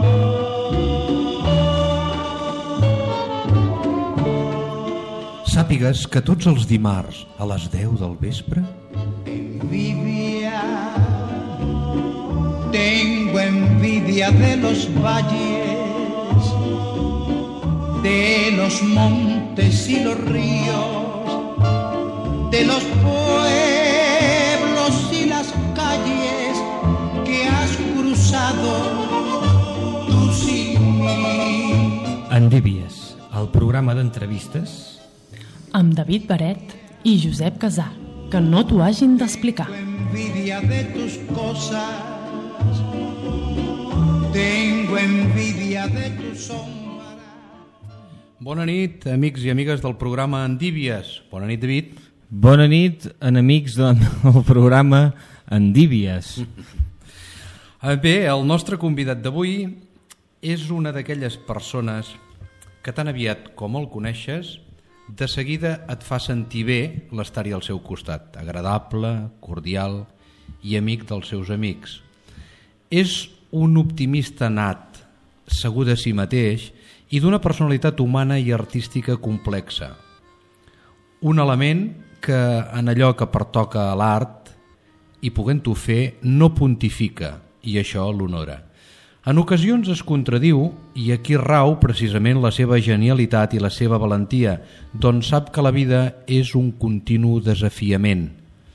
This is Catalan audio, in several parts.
Sàpigues que tots els dimarts a les 10 del vespre tengo envidia de los valles, de los montes y los ríos, de los pueblos y las calles que has cruzado tú sin mí. Endívies, el programa d'entrevistes amb David Baret i Josep Casà, que no t'ho hagin d'explicar. Envidia de tus cosas, tengo envidia de tu sombra. Bona nit, amics i amigues del programa Endívies. Bona nit, David. Bona nit, enemics del programa Endívies. Bé, el nostre convidat d'avui és una d'aquelles persones que tan aviat com el coneixes, de seguida et fa sentir bé l'estar-hi al seu costat, agradable, cordial i amic dels seus amics. És un optimista nat, segur de si mateix i d'una personalitat humana i artística complexa. Un element que en allò que pertoca a l'art i podent-ho fer no pontifica i això l'honora. En ocasions es contradiu i aquí rau precisament la seva genialitat i la seva valentia, doncs sap que la vida és un continu desafiament.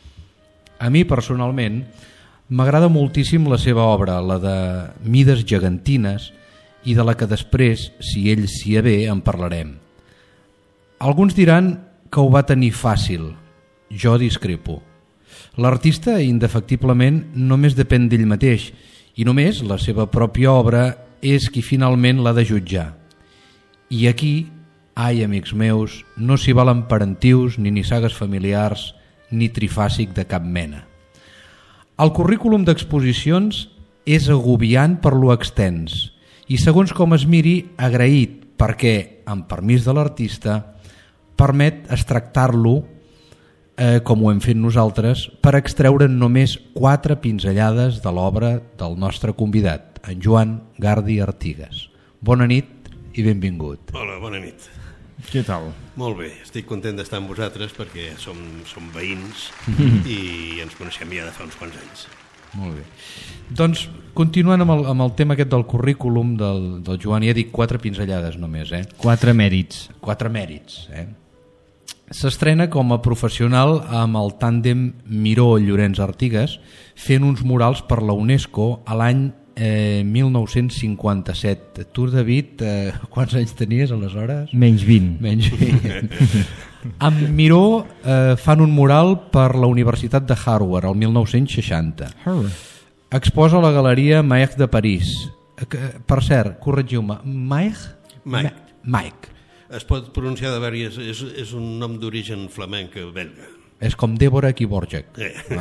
A mi personalment m'agrada moltíssim la seva obra, la de mides gegantines i de la que després, si ell s'hi avé, en parlarem. Alguns diran que ho va tenir fàcil, jo discrepo. L'artista indefectiblement només depèn d'ell mateix i només la seva pròpia obra és qui finalment l'ha de jutjar. I aquí, ai amics meus, no s'hi valen parentius ni nissagues familiars ni trifàsic de cap mena. El currículum d'exposicions és agobiant per lo extens i segons com es miri agraït perquè, amb permís de l'artista, permet extractar-lo com ho hem fet nosaltres, per extreure només 4 pinzellades de l'obra del nostre convidat, en Joan Gardi Artigas. Bona nit i benvingut. Hola, bona nit. Què tal? Molt bé, estic content d'estar amb vosaltres perquè som veïns i ens coneixem ja de fa uns quants anys. Molt bé. Doncs, continuant amb el tema aquest del currículum del Joan, ja dic 4 pinzellades només. 4 mèrits. 4 mèrits, S'estrena com a professional amb el tàndem Miró-Llorenç Artigas fent uns murals per la UNESCO a l'any 1957. Tu, David, quants anys tenies aleshores? Menys 20. Menys 20. Amb Miró fan un mural per la Universitat de Harvard el 1960. Exposa a la Galeria Maech de París. Per cert, corregiu-me, Maech. Es pot pronunciar de diverses, és un nom d'origen flamenc belga. És com Débora Kiborjek.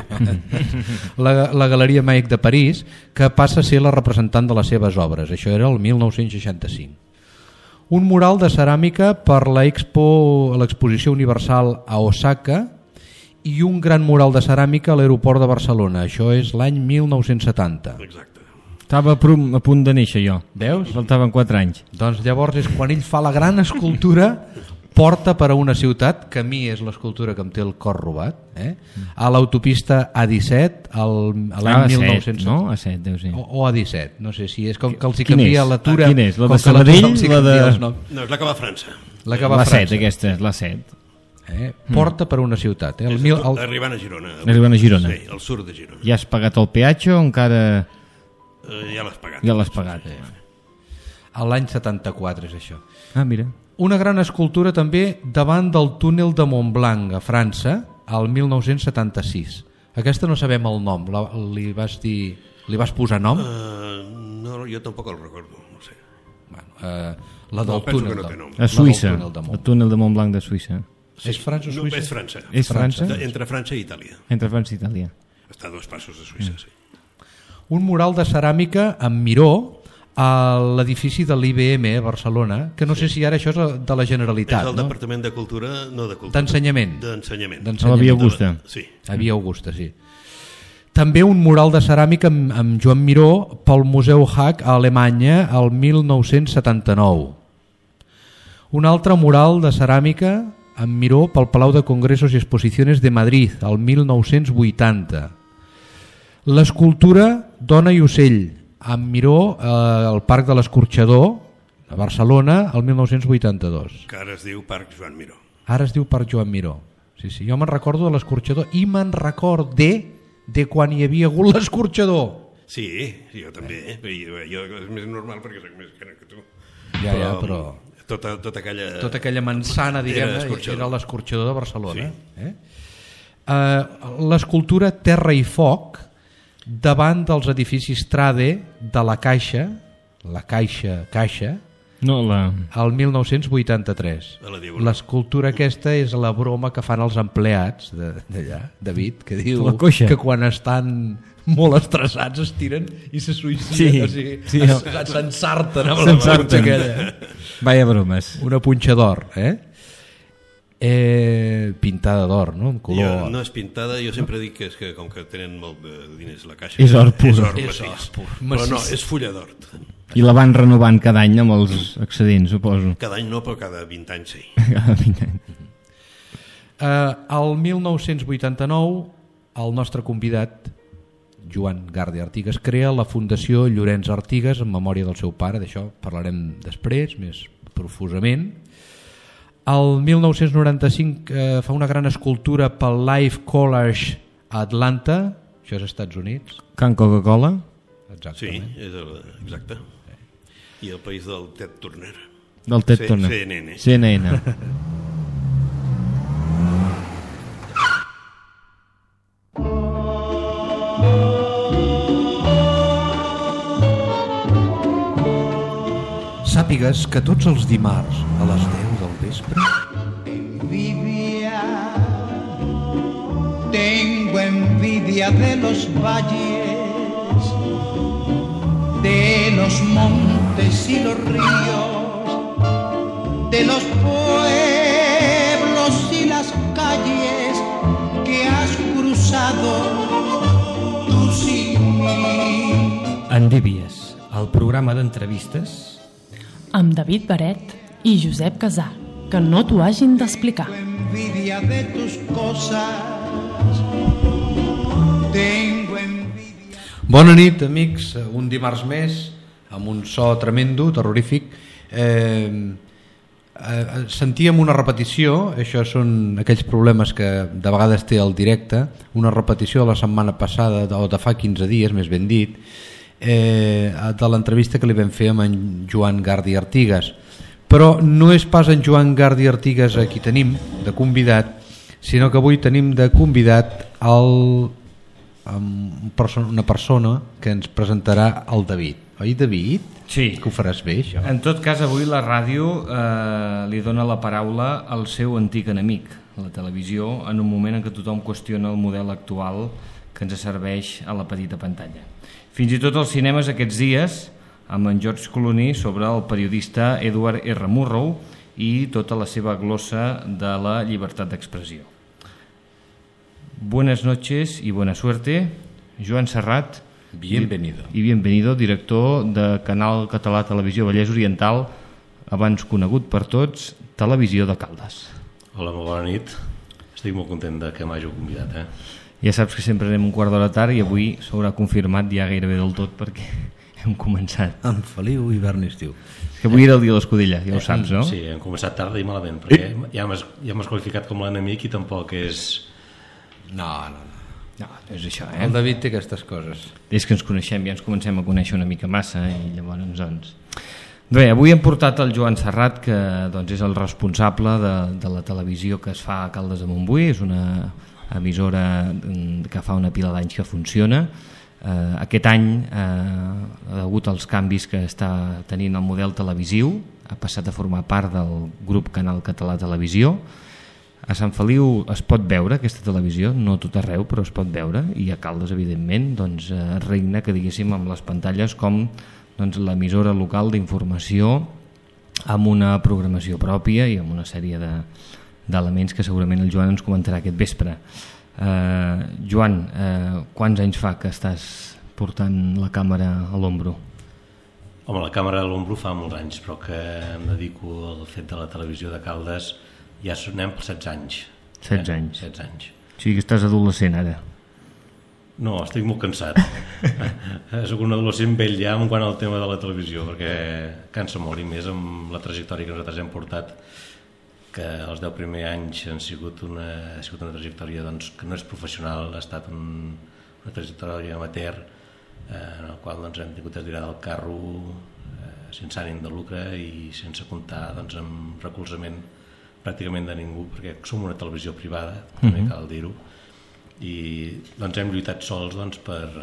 La Galeria Maech de París, que passa a ser la representant de les seves obres. Això era el 1965. Un mural de ceràmica per l'Exposició Universal a Osaka i un gran mural de ceràmica a l'aeroport de Barcelona. Això és l'any 1970. Exacte. Estava a punt de néixer jo. Veus? Faltaven 4 anys. Doncs llavors és quan ell fa la gran escultura Porta per a una ciutat, que a mi és l'escultura que em té el cor robat, a l'autopista A17 l'any 1900. No? A7 deu ser. O A17, no sé si és com que els hi canvia l'atura. Quina és? La de Sabadell? No, és la que va a França. La 7, aquesta és la 7. Porta per a una ciutat. Arribant a Girona. Arribant a Girona. Sí, al sud de Girona. Ja has pagat el peatge o encara... Ja l'has pagat. Ja l'has pagat. L'any 74 és això. Ah, mira. Una gran escultura també davant del túnel de Montblanc a França al 1976. Aquesta no sabem el nom. Li vas posar nom? No, jo tampoc el recordo, no sé. La del túnel. A Suïssa, el túnel de Montblanc de Suïssa. És França o Suïssa? No, és França. És França? Entre França i Itàlia. Entre França i Itàlia. Està a 2 passos de Suïssa, sí. Un mural de ceràmica amb Miró a l'edifici de l'IBM a Barcelona, que no sé si ara això és de la Generalitat. És el Departament de Cultura, no de Cultura. D'Ensenyament. D'Ensenyament. A la Via Augusta. Sí. A Via Augusta, sí. També un mural de ceràmica amb Joan Miró pel Museu Hack a Alemanya el 1979. Un altre mural de ceràmica amb Miró pel Palau de Congressos i Exposiciones de Madrid el 1980. L'escultura Dona i ocell amb Miró al Parc de l'Escorxador a Barcelona el 1982. Que ara es diu Parc Joan Miró. Ara es diu Parc Joan Miró. Sí, sí. Jo me'n recordo de l'Escorxador i me'n record de quan hi havia hagut l'Escorxador. Sí, jo també. Jo és més normal perquè soc més gran que tu. Ja, però... Tota aquella manzana, diguem-ne, era l'Escorxador de Barcelona. Sí. L'escultura Terra i Foc davant dels edificis Trade de la Caixa, No, el 1983. L'escultura aquesta és la broma que fan els empleats d'allà, David, que diu que quan estan molt estressats es tiren i se suïciden, o sigui, s'ensarten amb la punxa aquella. Vaya bromes. Una punxa d'or, pintada d'or, no? En color... No és pintada, jo sempre dic que és que com que tenen molt de diners la caixa... És or pur. És or pur. Però no, és fulla d'or. I la van renovant cada any amb els excedents, suposo. Cada any no, però cada 20 anys sí. Cada 20 anys. El 1989, el nostre convidat, Joan Gardi Artigas, crea la Fundació Llorenç Artigas en memòria del seu pare. D'això parlarem després, més profusament. El 1995 fa una gran escultura pel Life College a Atlanta, això és als Estats Units. Can Coca-Cola? Exactament. Sí, exacte. I el país del Ted Turner. Del Ted Turner. CNN. Sàpigues que tots els dimarts a les 10 del vespre... Tengo envidia de los valles, de los montes y los ríos, de los pueblos y las calles que has cruzado tú sin mí. Endèvies, el programa d'entrevistes amb David Beret i Josep Casà, que no t'ho hagin d'explicar. Envidia de tus cosas. Bona nit, amics, un dimarts més amb un so tremendo, terrorífic. Sentíem una repetició, això són aquells problemes que de vegades té el directe, una repetició de la setmana passada o de fa 15 dies, més ben dit, de l'entrevista que li vam fer amb en Joan Gardi Artigas. Però no és pas en Joan Gardi Artigas a qui tenim de convidat, sinó que avui tenim de convidat una persona que ens presentarà el David. Oi, David? Sí. Que ho faràs bé, això? En tot cas, avui la ràdio li dona la paraula al seu antic enemic, la televisió, en un moment en què tothom qüestiona el model actual que ens serveix a la petita pantalla. Fins i tot als cinemes aquests dies, amb en George Clooney sobre el periodista Edward R. Murrow i tota la seva glossa de la llibertat d'expressió. Buenas noches y buena suerte, Joan Serrat. Bienvenido. I bienvenido, director de Canal Català Televisió Vallès Oriental, abans conegut per tots, Televisió de Caldes. Hola, molt bona nit. Estic molt content que m'hàgiu convidat. Ja saps que sempre anem un quart d'hora tard i avui s'haurà confirmat ja gairebé del tot perquè hem començat. En Feliu, hivern i estiu. Que avui era el dia de l'escudella, ja ho saps, no? Sí, hem començat tard i malament, perquè ja m'has qualificat com l'enemic i tampoc és... No, és això, El David té aquestes coses. És que ens coneixem, ja ens comencem a conèixer una mica massa i llavors doncs... Bé, avui hem portat el Joan Serrat, que doncs, és el responsable de la televisió que es fa a Caldes de Montbui, és una emissora que fa una pila d'anys que funciona. Aquest any, degut als canvis que està tenint el model televisiu, ha passat a formar part del grup Canal Català Televisió. A Sant Feliu es pot veure aquesta televisió, no tot arreu, però es pot veure, i a Caldes, evidentment, doncs, regna, que diguéssim, amb les pantalles com doncs, l'emissora local d'informació amb una programació pròpia i amb una sèrie d'elements que segurament el Joan ens comentarà aquest vespre. Joan, quants anys fa que estàs portant la càmera a l'ombro? Home, la càmera a l'ombro fa molts anys, però que em dedico al fet de la televisió de Caldes ja anem per 16 anys. 16 anys. 16 anys. O sigui que estàs adolescent ara. No, estic molt cansat. Soc un adolescent vell ja en quant al tema de la televisió, perquè cansa molt, i més amb la trajectòria que nosaltres hem portat, que els 10 primers anys han sigut una trajectòria doncs, que no és professional, ha estat una trajectòria amateur, en el qual doncs, hem tingut de tirar del carro sense ànim de lucre i sense comptar doncs, amb recolzament pràcticament de ningú, perquè som una televisió privada, també cal dir-ho, i doncs, hem lluitat sols doncs,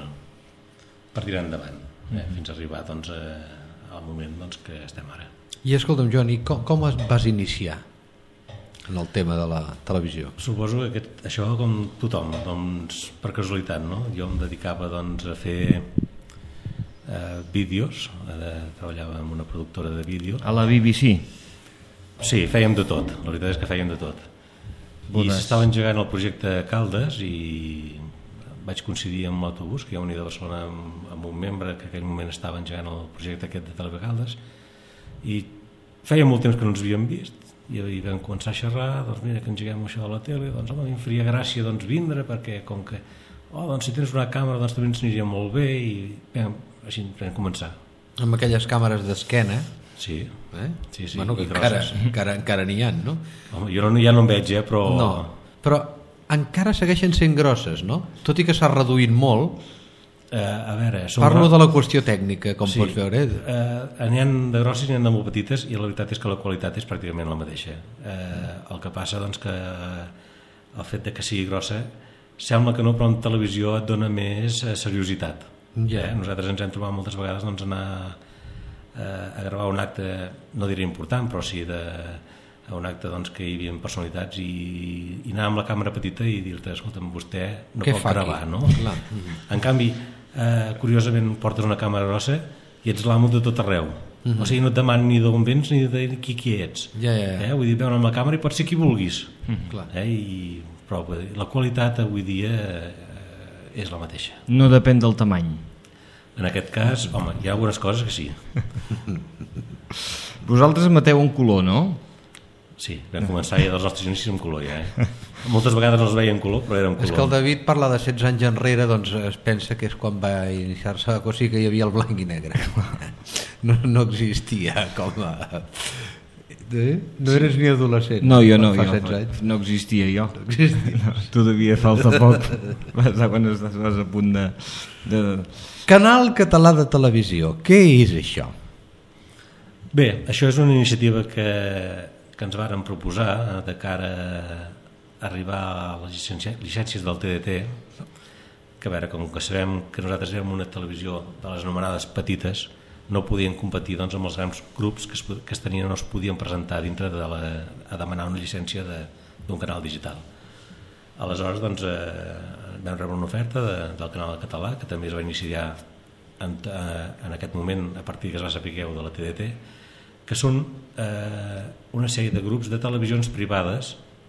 per tirar endavant, fins a arribar doncs, al moment doncs, que estem ara. I escolta'm, Joan, i com es vas iniciar en el tema de la televisió? Suposo que això com tothom, doncs, per casualitat, no? Jo em dedicava doncs, a fer vídeos, treballava en una productora de vídeo. A la BBC? Sí, fèiem de tot, la veritat és que fèiem de tot. I s'estava engegant el projecte Caldes i vaig coincidir amb l'autobús, que hi ha unit a Barcelona amb un membre que en aquell moment estava engegant el projecte aquest de Televisió Caldes, i feia molt temps que no ens havíem vist, i vam començar a xerrar, doncs mira que engeguem això de la tele, doncs home, em faria gràcia doncs, vindre, perquè com que doncs, si tens una càmera doncs també ens aniria molt bé, i així vam començar. Amb aquelles càmeres d'esquena? Sí. Sí. Bueno, que encara n'hi ha, no? Home, jo ja no en veig, però... No, però encara segueixen sent grosses, no? Tot i que s'ha reduït molt. A veure... Parlo de la qüestió tècnica, com pots veure. N'hi ha de grosses i n'hi ha de molt petites, i la veritat és que la qualitat és pràcticament la mateixa. El que passa doncs, que el fet de que sigui grossa sembla que no, però en televisió et dona més seriositat. Nosaltres ens hem trobat moltes vegades doncs, anar a gravar un acte, no diré important, però sí un acte doncs, que hi havia personalitats, i anar amb la càmera petita i dir-te, escolta'm, vostè no pot gravar, no? En canvi, curiosament portes una càmera grossa i ets l'amo de tot arreu. O sigui, no et demanen ni d'on vens ni de qui ets. Vull dir, veure amb la càmera i pot ser qui vulguis. Però la qualitat avui dia és la mateixa. No depèn del tamany. En aquest cas, home, hi ha algunes coses que sí. Vosaltres emeteu un color, no? Sí, vam començar ja dels nostres inicis amb color, ja. Moltes vegades no es veia en color, però era en color. És que el David parla de 16 anys enrere, doncs es pensa que és quan va iniciar-se, o sigui que hi havia el blanc i negre. No existia com a... No eres ni adolescent. No, jo no, no existia jo. Todavía falta poc. Quan estàs a punt de... Canal Català de Televisió, què és això? Bé, això és una iniciativa que ens varen proposar de cara a arribar a les llicències del TDT, que a veure, com que sabem que nosaltres érem una televisió de les anomenades petites, no podien competir doncs, amb els grans grups que es tenien, no es podien presentar dintre a demanar una llicència d'un canal digital. Aleshores doncs, vam rebre una oferta del canal català, que també es va iniciar en aquest moment a partir que es va saber de la TDT, que són una sèrie de grups de televisions privades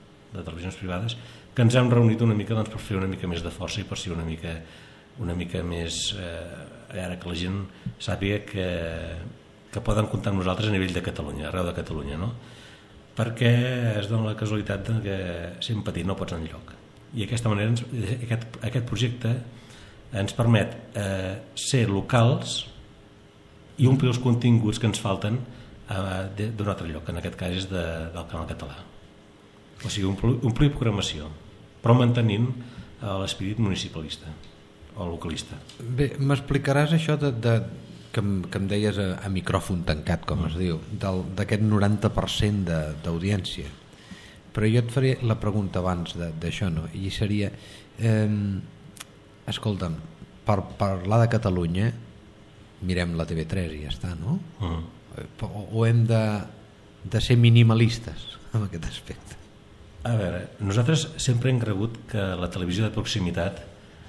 que ens hem reunit una mica doncs, per fer una mica més de força i per ser una mica més ara que la gent sàpiga que poden comptar amb nosaltres a nivell de Catalunya, arreu de Catalunya, no? Perquè es dona la casualitat que sent petit no pots enlloc, i d'aquesta manera aquest projecte ens permet ser locals i omplir els continguts que ens falten d'un altre lloc, en aquest cas és del canal català, o sigui omplir programació però mantenint l'espírit municipalista o localista. Bé, m'explicaràs això que em deies a micròfon tancat, com es diu, d'aquest 90% d'audiència, però jo et faré la pregunta abans d'això, no? I seria escolta'm, per parlar de Catalunya mirem la TV3 i ja està, no? O hem de ser minimalistes en aquest aspecte? A veure, nosaltres sempre hem cregut que la televisió de proximitat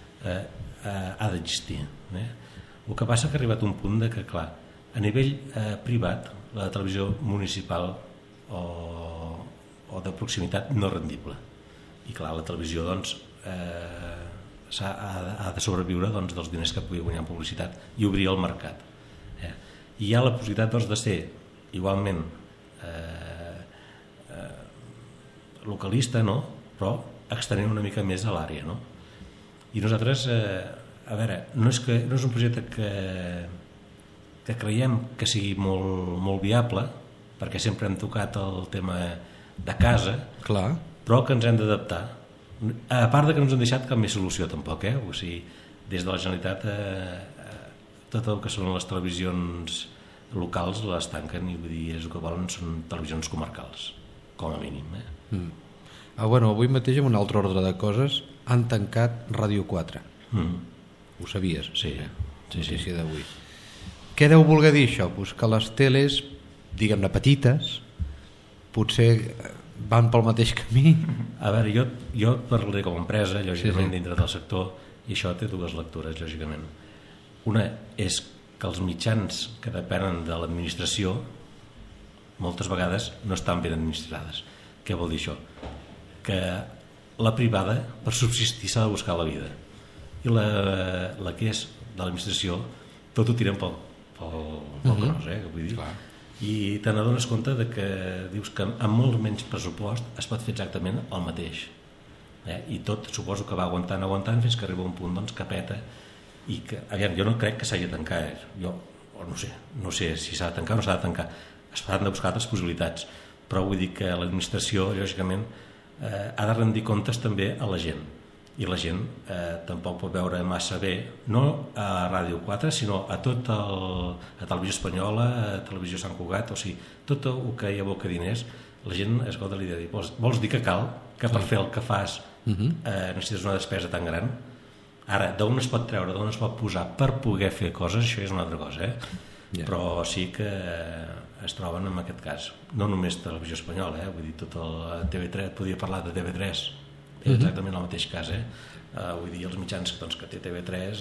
ha d'existir. El que passa que ha arribat un punt que, clar, a nivell privat, la televisió municipal o de proximitat no és rendible. I clar, la televisió doncs, ha de sobreviure doncs, dels diners que pugui guanyar en publicitat i obrir el mercat. I hi ha la possibilitat doncs, de ser igualment localista, no? Però extenent una mica més a l'àrea, no? I nosaltres, a veure, no és un projecte que creiem que sigui molt viable, perquè sempre hem tocat el tema de casa, Clar. però que ens hem d'adaptar. A part de que no ens han deixat cap més solució tampoc, o sigui, des de la Generalitat tot el que són les televisions locals les tanquen i vull dir, el que volen són televisions comarcals, com a mínim. Bueno, avui mateix, en un altre ordre de coses, han tancat Ràdio 4. Ho sabies? Sí. Notícia d'avui. Què deu voler dir això? Pues que les teles, diguem-ne petites, potser van pel mateix camí. A veure, jo parlaré com a empresa, lògicament, dintre del sector, i això té dues lectures, lògicament. Una és que els mitjans que depenen de l'administració moltes vegades no estan ben administrades. Què vol dir això? Que la privada, per subsistir, s'ha de buscar la vida. I la que és de l'administració, tot ho tiren pel gros, vull dir. I te n'adones compte de que dius que amb molt menys pressupost es pot fer exactament el mateix. I tot suposo que va aguantant fins que arriba un punt doncs, que peta i que, aviam, jo no crec que s'hagi de tancar, jo no sé si s'ha de tancar o no s'ha de tancar, es faran de buscar altres possibilitats, però vull dir que l'administració lògicament ha de rendir comptes també a la gent, i la gent tampoc pot veure massa bé, no a Ràdio 4 sinó a tot a Televisió Espanyola, a Televisió Sant Cugat, o sigui, tot el que hi aboca diners, la gent es gota l'idea de dir, vols dir que cal que per fer el que fas necessites una despesa tan gran? Ara, d'on es pot treure, d'on es pot posar per poder fer coses, això és una altra cosa, però sí que es troben en aquest cas, no només Televisió Espanyola, vull dir, tot el TV3, podia parlar de TV3, és exactament el mateix cas, vull dir, els mitjans que té TV3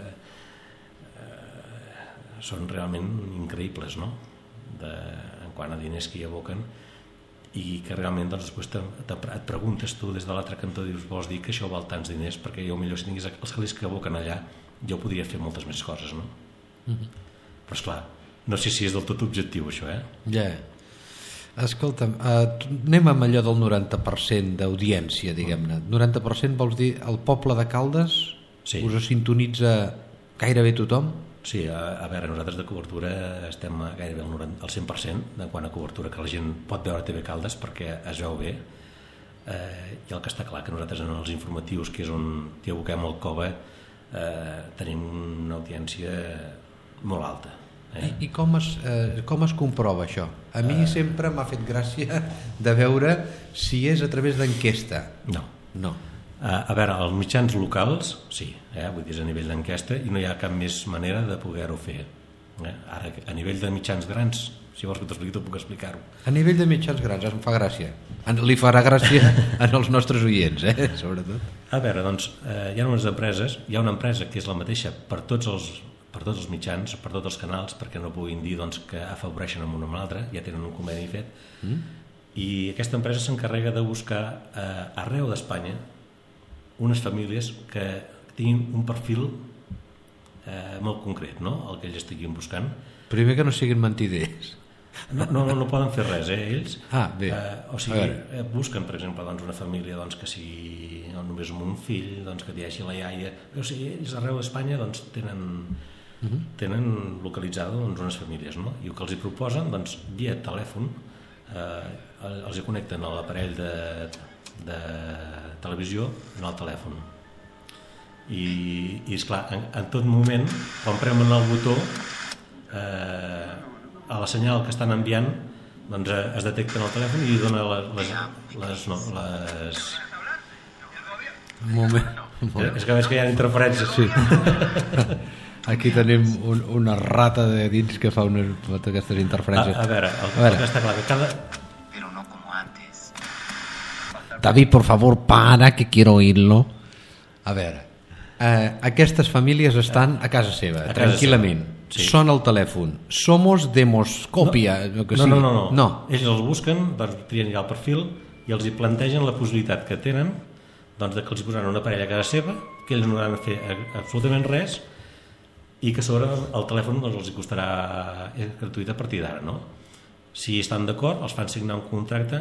són realment increïbles, no? En quant a diners que hi aboquen, i que realment doncs, després et preguntes tu des de l'altre cantó, dius, vols dir que això val tants diners, perquè jo millor si tingués els calés que aboquen allà jo podria fer moltes més coses, no? Però esclar, no sé si és del tot objectiu això, Escolta'm, anem amb allò del 90% d'audiència, diguem-ne. 90% vols dir el poble de Caldes? Sí. Us sintonitza gairebé tothom? Sí, a veure, nosaltres de cobertura estem gairebé al 100% de quant a cobertura, que la gent pot veure TV Caldes perquè es veu bé, i el que està clar que nosaltres en els informatius, que és on t'hi aboquem el cove, tenim una audiència molt alta. I com es comprova això? A mi sempre m'ha fet gràcia de veure si és a través d'enquesta. No. A veure, els mitjans locals, sí, vull dir, és a nivell d'enquesta i no hi ha cap més manera de poder-ho fer. Ara, a nivell de mitjans grans, si vols que t'ho expliqui, t'ho puc explicar-ho. A nivell de mitjans grans, em fa gràcia. Li farà gràcia als nostres oients, sobretot. A veure, doncs, hi ha unes empreses, hi ha una empresa que és la mateixa per tots els mitjans, per tots els canals, perquè no puguin dir doncs, que afavoreixen amb un o amb l'altre, ja tenen un conveni fet, i aquesta empresa s'encarrega de buscar arreu d'Espanya unes famílies que tinguin un perfil molt concret, no? El que ells estiguin buscant. Primer que no siguin mentiders. No poden fer res, ells. Bé. O sigui, busquen, per exemple, doncs, una família doncs, que sigui només amb un fill, doncs, que hi hagi la iaia. O sigui, ells arreu d'Espanya doncs, tenen localitzada doncs, unes famílies, no? I el que els hi proposen, doncs, via telèfon, els hi connecten a l'aparell de televisió en el telèfon. I esclar, en tot moment, quan premen el botó, a la senyal que estan enviant doncs es detecta en el telèfon i dona les Un moment. És que veig que hi ha interferències. Sí. Aquí tenim una rata de dins que fa aquestes interferències. A veure, el que està clar que cada... Pero no como antes. David, por favor, para, que quiero oírlo. A veure, aquestes famílies estan a casa seva, tranquil·lament. Sí. Són al telèfon. Somos de Moscòpia. No. Ells els busquen, doncs, trien ja el perfil i els hi plantegen la possibilitat que tenen doncs que els posaran una parella a casa seva, que ells no hauran de fer absolutament res i que a sobre el telèfon doncs, els costarà gratuït a partir d'ara, no? Si estan d'acord, els fan signar un contracte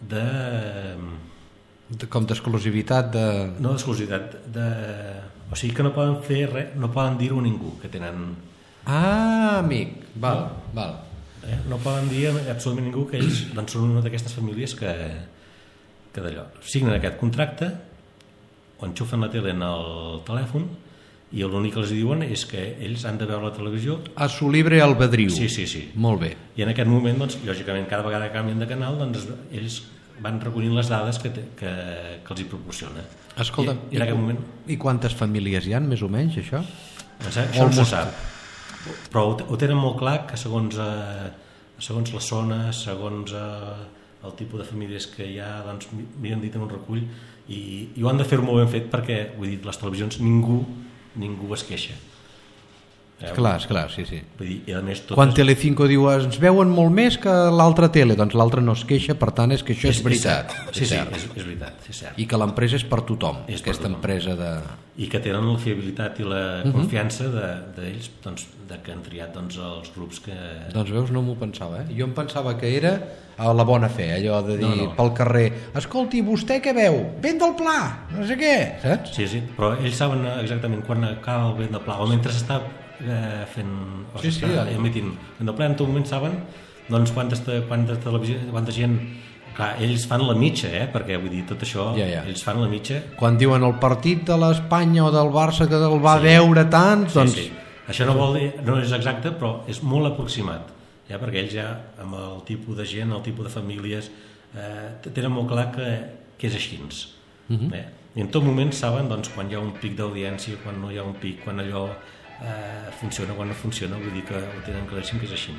com d'exclusivitat no d'exclusivitat, o sigui que no poden fer res, no poden dir-ho a ningú que tenen... amic, val. No poden dir absolutament ningú que ells doncs, són una d'aquestes famílies que d'allò, signen aquest contracte o enxufen la tele en el telèfon i l'únic que els diuen és que ells han de veure la televisió a su libre albedriu. Sí. Molt bé. I en aquest moment, doncs, lògicament, cada vegada que canvien de canal, doncs, ells van recollint les dades que els hi proporciona. Escolta, I en aquest moment... I quantes famílies hi ha, més o menys, això? Això no se sap. Però ho tenen molt clar que segons les zones, segons el tipus de famílies que hi ha, doncs miren dit en un recull i ho han de fer molt ben fet perquè, vull dir, les televisions ningú es queixa. Esclar, sí. Vull dir, i a més, quan Telecinco diu ens veuen molt més que l'altra tele, doncs l'altra no es queixa, per tant és que això és veritat. És veritat, és cert. I que l'empresa és per tothom, és aquesta empresa de... I que tenen la fiabilitat i la confiança d'ells, doncs, que han triat doncs, els grups que... Doncs veus, no m'ho pensava, Jo em pensava que era a la bona fe, allò de dir pel carrer, escolti, vostè què veu? Vent del Pla, no sé què, saps? Sí, però ells saben exactament quan acaba el Vent del Pla, o mentre s'està fent... emitint Vent del Pla, en tot moment saben doncs quanta gent... Clar, ells fan la mitja, perquè vull dir, tot això, ells fan la mitja. Quan diuen el partit de l'Espanya o del Barça que el va veure tant, doncs... Sí. Això no vol dir, no és exacte, però és molt aproximat, perquè ells ja, amb el tipus de gent, el tipus de famílies, tenen molt clar que és així. I en tot moment saben doncs, quan hi ha un pic d'audiència, quan no hi ha un pic, quan allò funciona, quan no funciona, vull dir que ho tenen claríssim que és així.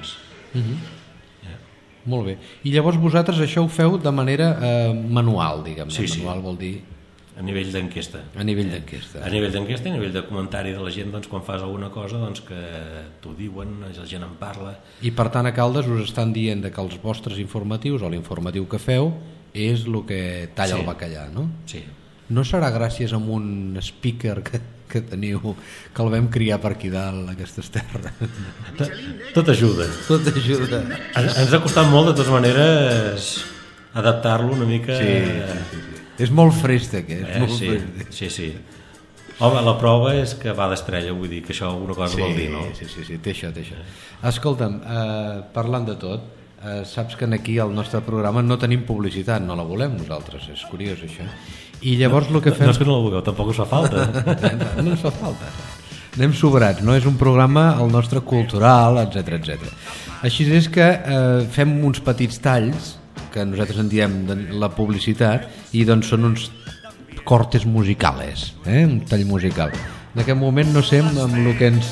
Molt bé. I llavors vosaltres això ho feu de manera manual, diguem-ne. Sí. Manual vol dir... A nivell d'enquesta. A nivell d'enquesta. A nivell d'enquesta i a nivell de comentari de la gent, doncs, quan fas alguna cosa, doncs, que t'ho diuen, la gent en parla. I per tant a Caldes us estan dient que els vostres informatius o l'informatiu que feu és el que talla el bacallà, no? Sí. No serà gràcies a un speaker que teniu, que el vam criar per aquí dalt, aquestes terres? Tot ajuda. Tot ajuda. Ens ha costat molt, de totes maneres, adaptar-lo una mica... Sí. És molt fresc, Sí. Home, la prova és que va d'estrella, vull dir que això alguna cosa vol dir, no? Sí, té això. Escolta'm, parlant de tot, saps que aquí al nostre programa no tenim publicitat, no la volem nosaltres, és curiós això. I llavors el que fem... No és que no la vulgueu, tampoc us fa falta. No ens fa falta. Anem sobrats, no és un programa el nostre cultural, etc. Així és que fem uns petits talls, que nosaltres en diem la publicitat, i doncs són uns cortes musicales, un tall musical. En aquest moment no sé amb el que ens...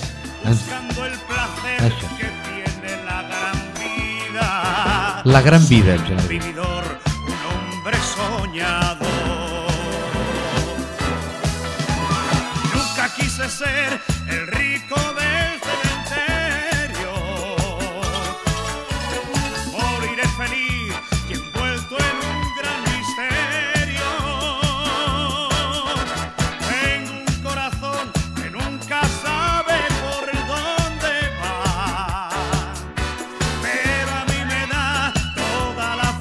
Això. La gran vida, en general. Un hombre soñador. Nunca quise ser el rico del cementerio. Moriré feliz y envuelto en un gran misterio. Tengo un corazón que nunca sabe por dónde va, pero a mí me da toda la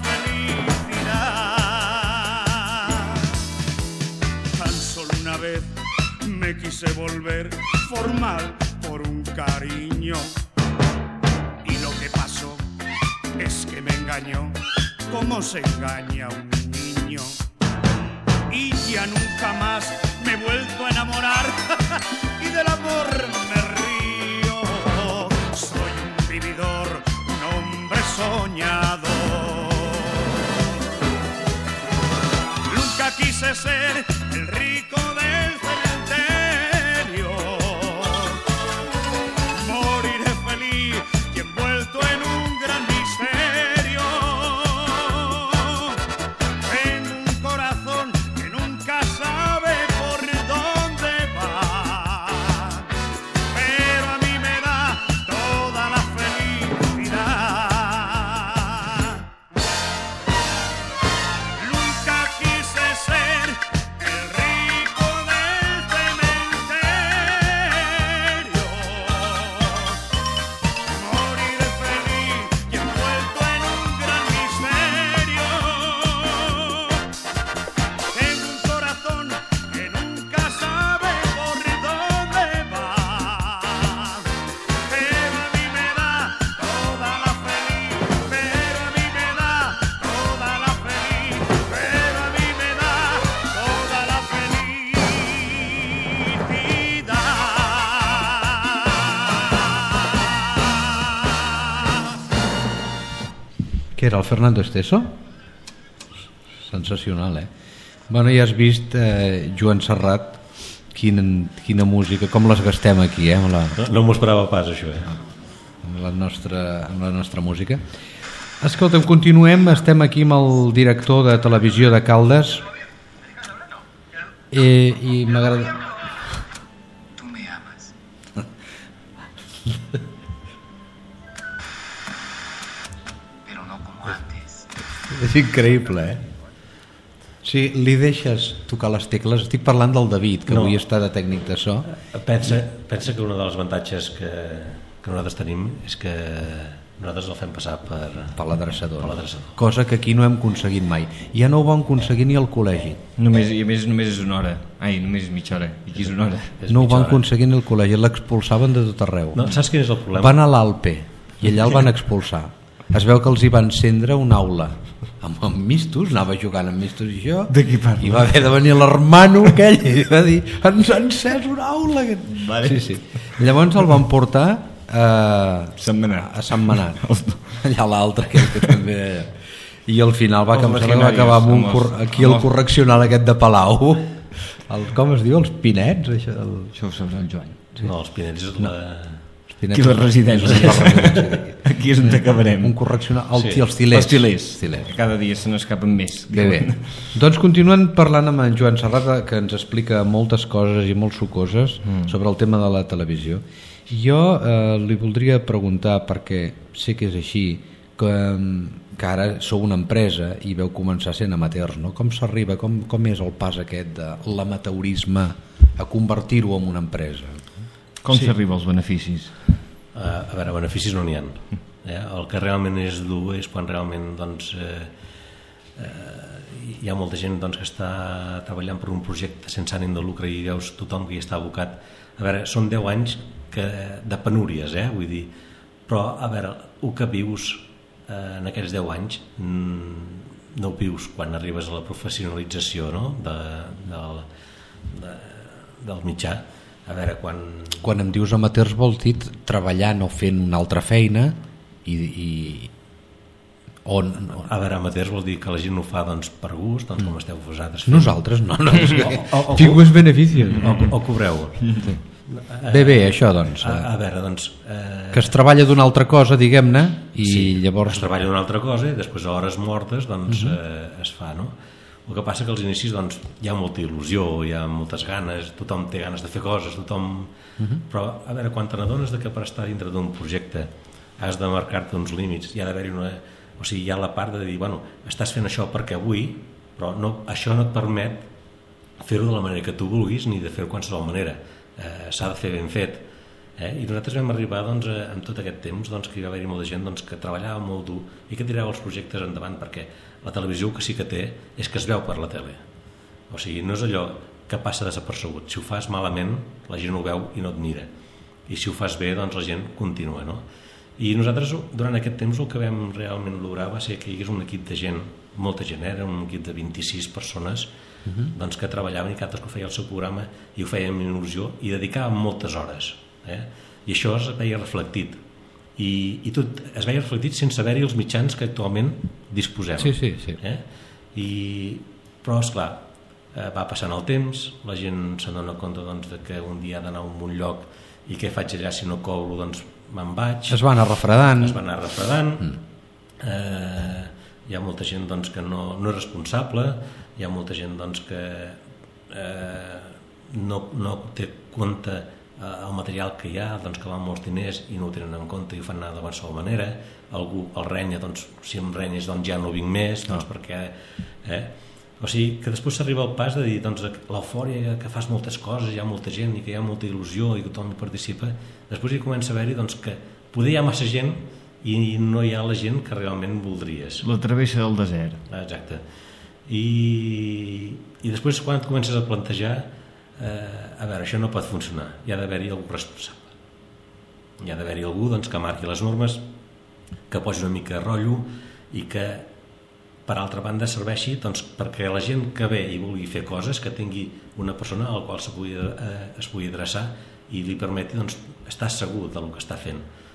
felicidad. Tan solo una vez me quise volver formal por un cariño, y lo que pasó es que me engañó como se engaña a un niño, y ya nunca más me he vuelto a enamorar y del amor me río. Soy un vividor, un hombre soñador. Nunca quise ser el rico del cementerio. Moriré feliz y envuelto en un gran misterio. Tengo un corazón que nunca sabe por dónde va, pero a mí me da toda la felicidad. Nunca quise ser Què era, el Fernando Esteso? Sensacional, Bueno, ja has vist, Joan Serrat, quina música, com les gastem aquí, No m'ho esperava pas, això, amb la nostra música. Escolta'm, continuem, estem aquí amb el director de televisió de Caldes i m'agrada... Tú me amas. Pero no como antes. És increïble, Sí, li deixes tocar les tecles. Estic parlant del David, que avui està de tècnic de so. Pensa que un dels avantatges que nosaltres tenim és que nosaltres el fem passar per l'adreçador. Cosa que aquí no hem aconseguit mai. Ja no ho vam aconseguir ni al col·legi. Només és una hora. Només és mitja hora. I aquí és una hora. No ho van aconseguir ni al col·legi. L'expulsaven de tot arreu. No, saps quin és el problema? Van a l'Alpe i allà el van expulsar. Es veu que els hi van encendre una aula amb mistos, anava jugant amb mistos i això, i va haver de venir l'hermano aquell i va dir, ens ha encès una aula. Vale. Sí. Llavors el van portar a Sant Manat, allà a l'altre que també... I al final va acabar amb aquí el correccional aquest de Palau, com es diu, els Pinets? Això ho saps el Joan. No, els Pinets és la... Aquí les residències. Aquí és on acabarem. Un correccional, els tilers. Cada dia se n'escapen més. Bé. Doncs continuem parlant amb en Joan Serrat, que ens explica moltes coses i molt sucoses sobre el tema de la televisió. Jo li voldria preguntar, perquè sé que és així, que ara sou una empresa i veu començar sent amateurs, no? Com s'arriba, com és el pas aquest de l'amateurisme a convertir-ho en una empresa? Com s'arriba als beneficis? A veure, beneficis no n'hi ha. El que realment és dur és quan realment hi ha molta gent que està treballant per un projecte sense ànim de lucre i veus tothom que hi està abocat. A veure, són 10 anys de penúries, vull dir, però a veure, el que vius en aquests 10 anys no ho vius quan arribes a la professionalització, no? Del mitjà. A veure, quan em dius amateurs vol dir treballant o fent una altra feina i... A veure, amateurs vol dir que la gent ho fa per gust, com esteu vosaltres fent. Nosaltres no. Figures beneficis. O cobreu. Bé, això doncs. A veure, doncs... Que es treballa d'una altra cosa, diguem-ne, i llavors... Es treballa d'una altra cosa i després a hores mortes es fa, no? El que passa que als inicis hi ha molta il·lusió, hi ha moltes ganes, tothom té ganes de fer coses, però a veure, quan te n'adones que per estar dintre d'un projecte has de marcar-te uns límits, hi ha d'haver-hi hi ha la part de dir, bueno, estàs fent això perquè avui, però això no et permet fer-ho de la manera que tu vulguis ni de fer-ho de qualsevol manera, s'ha de fer ben fet. I nosaltres vam arribar en tot aquest temps que hi va haver-hi molta gent que treballava molt dur i que tirava els projectes endavant, perquè la televisió que sí que té és que es veu per la tele, o sigui, no és allò que passa desapercebut. Si ho fas malament la gent ho veu i no et mira, i si ho fas bé la gent continua, no? I nosaltres durant aquest temps el que vam realment lograr va ser que hi hagués un equip de gent, molta gent, era un equip de 26 persones que treballaven i cadascú feia el seu programa i ho feien amb il·lusió i dedicaven moltes hores. I això es veia reflectit i tot es veia reflectit sense haver-hi els mitjans que actualment disposem. Sí. Però esclar, va passant el temps, la gent se dona compte que un dia ha d'anar a un lloc i què faig allà si no cobro, me'n vaig. Es va anar refredant. Hi ha molta gent que no és responsable, hi ha molta gent que no té compte el material que hi ha, que van molts diners i no ho tenen en compte i ho fan anar de qualsevol manera. Algú el renya, si em renyes ja no vinc més, perquè... O sigui, que després s'arriba al pas de dir l'eufòria, que fas moltes coses, hi ha molta gent i que hi ha molta il·lusió i que tothom hi participa, després hi comença a haver-hi que poder hi ha massa gent i no hi ha la gent que realment voldries. La travessa del desert. Exacte. I després quan et comences a plantejar a veure, això no pot funcionar, hi ha d'haver-hi algú responsable, hi ha d'haver-hi algú que marqui les normes, que posi una mica de rotllo i que per altra banda serveixi perquè la gent que ve i vulgui fer coses que tingui una persona a la qual es pugui adreçar i li permeti estar segur del que està fent.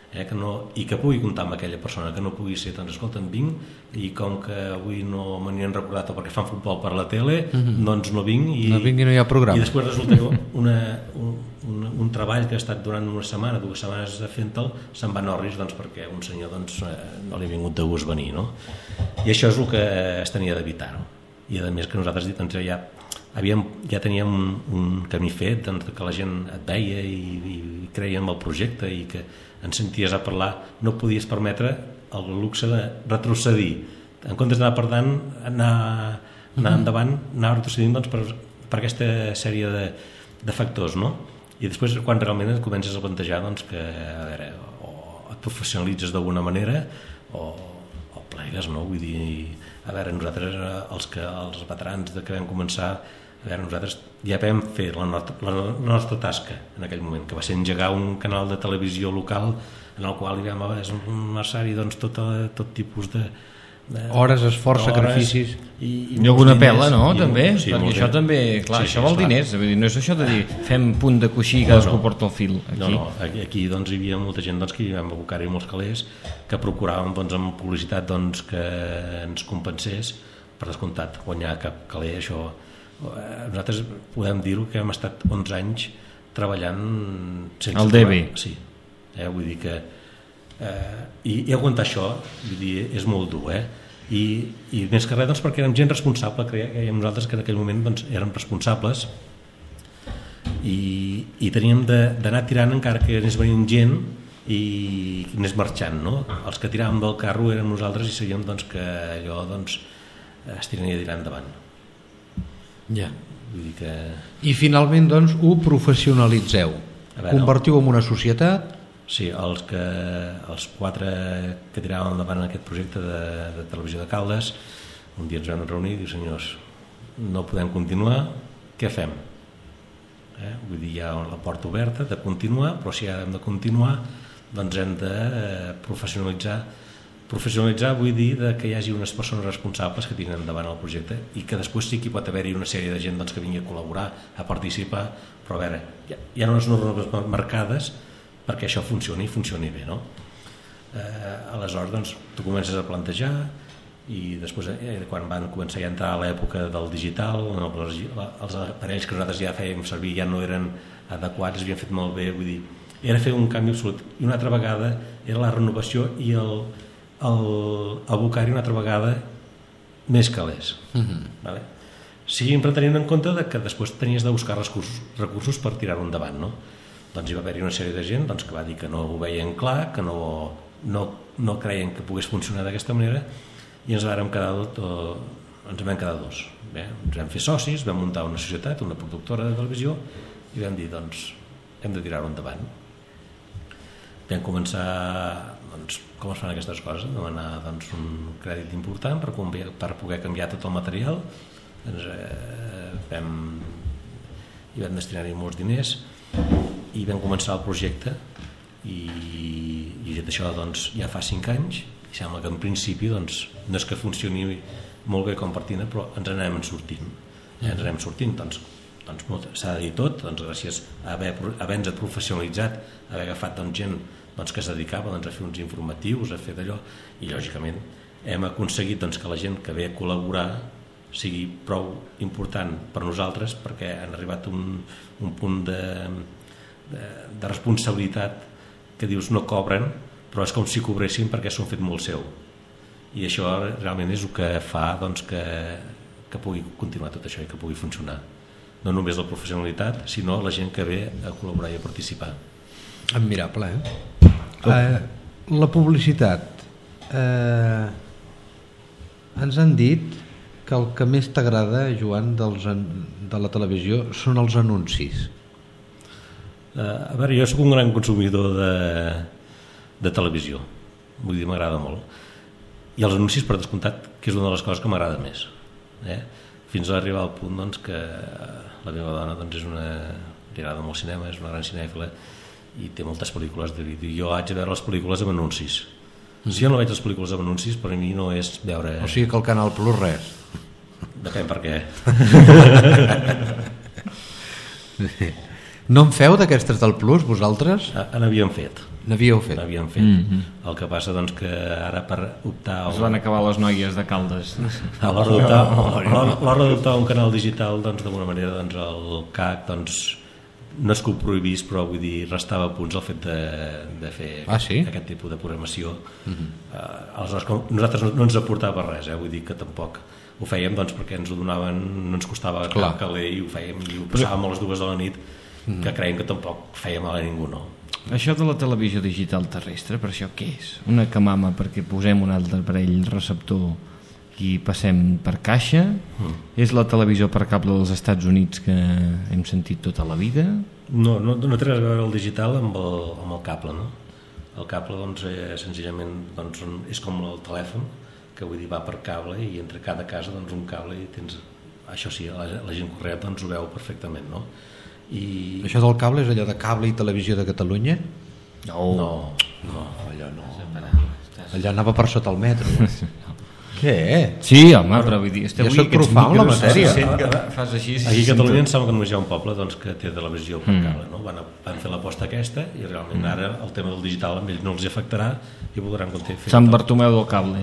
que no, i que pugui comptar amb aquella persona, que no pugui ser, doncs escolta, vinc i com que avui no me n'hi han recordat o perquè fan futbol per la tele, doncs no vinc i no vinc i no hi ha programa. I després resulta que un treball que ha estat durant una setmana, 2 setmanes fent-te'l, se'n va a Norris doncs, perquè un senyor doncs, no li ha vingut de gust venir, no? I això és el que es tenia d'evitar, no? I a més que nosaltres doncs, ja teníem un camí fet, doncs, que la gent et veia i creia en el projecte i que ens senties a parlar, no podies permetre el luxe de retrocedir, en comptes d'anar per tant, anar endavant, anar retrocedint doncs, per aquesta sèrie de factors, no? I després quan realment et comences a plantejar doncs, que a veure, o et professionalitzes d'alguna manera o plegues, no? Vull dir, a veure, nosaltres els veterans que vam començar, a veure, nosaltres ja vam fer la nostra tasca en aquell moment, que va ser engegar un canal de televisió local en el qual hi vam esmerçar doncs, tot tipus de hores, esforç, sacrificis i alguna pela, no? També, sí, perquè això també, clar, això vol diners, no és això de dir fem punt de coixí i cadascú porta el fil. Aquí doncs, hi havia molta gent doncs, que hi vam abocar-hi molts calés que procuràvem doncs, amb publicitat doncs, que ens compensés, per descomptat, guanyar cap caler, això nosaltres podem dir-ho que hem estat 11 anys treballant sense el DB. Sí, vull dir que i aguantar això vull dir, és molt dur, i més que res doncs, perquè érem gent responsable, creiem nosaltres que en aquell moment doncs, érem responsables i teníem d'anar tirant encara que anés venint gent i anés marxant, no? Els que tiràvem del carro érem nosaltres i sabíem doncs, que allò doncs, es tiraria tirar endavant. Ja. Vull dir que... I finalment doncs ho professionalitzeu, convertiu en una societat. Sí, els 4 que tiràvem endavant en aquest projecte de televisió de Caldes, un dia ens vam reunir i dir, senyors, no podem continuar, què fem? Vull dir, hi ha la porta oberta de continuar, però si hem de continuar doncs hem de professionalitzar. Professionalitzar vull dir que hi hagi unes persones responsables que tiren endavant el projecte i que després sí que pot haver-hi una sèrie de gent doncs, que vingui a col·laborar, a participar, però a veure, hi ha unes normes marcades perquè això funcioni i funcioni bé, no? Aleshores doncs, tu comences a plantejar i després quan van començar a entrar a l'època del digital, els aparells que nosaltres ja fèiem servir ja no eren adequats, havien fet molt bé, vull dir, era fer un canvi absolut. I una altra vegada era la renovació i abocar-hi una altra vegada més calés. Vale? Sempre tenint en compte que després tenies de buscar recursos per tirar-ho endavant, no? Doncs hi va haver-hi una sèrie de gent doncs, que va dir que no ho veien clar, que no creien que pogués funcionar d'aquesta manera i ens vam quedar 2. Bé, ens vam fer socis, vam muntar una societat, una productora de televisió i vam dir, doncs, hem de tirar-ho endavant. Vam començar, doncs, com es fan aquestes coses, demanar doncs, un crèdit important per poder canviar tot el material. Vam destinar-hi molts diners i vam començar el projecte i això doncs, ja fa 5 anys i sembla que en principi doncs, no és que funcioni molt bé com partida, però ens n'anem sortint. Doncs, s'ha de dir tot, doncs, gràcies a haver-nos professionalitzat, haver agafat doncs, gent doncs, que es dedicava doncs, a fer uns informatius, a fer d'allò, i lògicament hem aconseguit doncs, que la gent que ve a col·laborar sigui prou important per nosaltres perquè han arribat a un punt de responsabilitat que dius no cobren, però és com si cobressin perquè s'ho han fet molt seu. I això realment és el que fa doncs, que pugui continuar tot això i que pugui funcionar. No només la professionalitat, sinó la gent que ve a col·laborar i a participar. Admirable, la publicitat. Ens han dit que el que més t'agrada, Joan, de la televisió són els anuncis. A veure, jo soc un gran consumidor de televisió, vull dir, m'agrada molt. I els anuncis, per descomptat, que és una de les coses que m'agrada més. Fins a arribar al punt doncs, que la meva dona doncs, li agrada molt cinema, és una gran cinèfila i té moltes pel·lícules de vídeo. Jo haig de veure les pel·lícules amb anuncis. Si jo no veig les pel·lícules amb anuncis, per a mi no és veure... O sigui que el Canal Plus res. Depèn per què. No en feu d'aquestes del Plus, vosaltres? N'havíem fet. N'havíeu fet. El que passa doncs que ara per optar... Es van acabar les noies de Caldes. A l'hora d'adoptar un canal digital, doncs d'alguna manera doncs, el CAC doncs, no és que ho prohibís, però vull dir, restava a punts el fet de fer aquest tipus de programació. Aleshores, nosaltres no ens aportava res, vull dir que tampoc ho fèiem doncs, perquè ens ho donaven, no ens costava cap caler i ho fèiem i ho passàvem a les 2 de la nit, que creiem que tampoc feia mal a ningú, no? Això de la televisió digital terrestre, per això què és? Una camama perquè posem un altre aparell receptor i passem per caixa? És la televisió per cable dels Estats Units que hem sentit tota la vida? No té res a veure el digital amb el cable, no? El cable doncs, senzillament doncs, és com el telèfon, que vull dir va per cable i entre cada casa doncs, un cable i tens... Això sí, la gent corrent doncs, ho veu perfectament, no? I... Això del cable és allò de Cable i Televisió de Catalunya? No, allò no. Allò anava per sota el metro. Què? Sí, home, però vull dir... Jo soc profà en la matèria. Fas així, aquí a Catalunya em sembla que només hi ha un poble doncs, que té televisió per cable, no? Van fer l'aposta aquesta i realment ara el tema del digital amb ells no els afectarà i voldran fer... Sant Bartomeu del cable.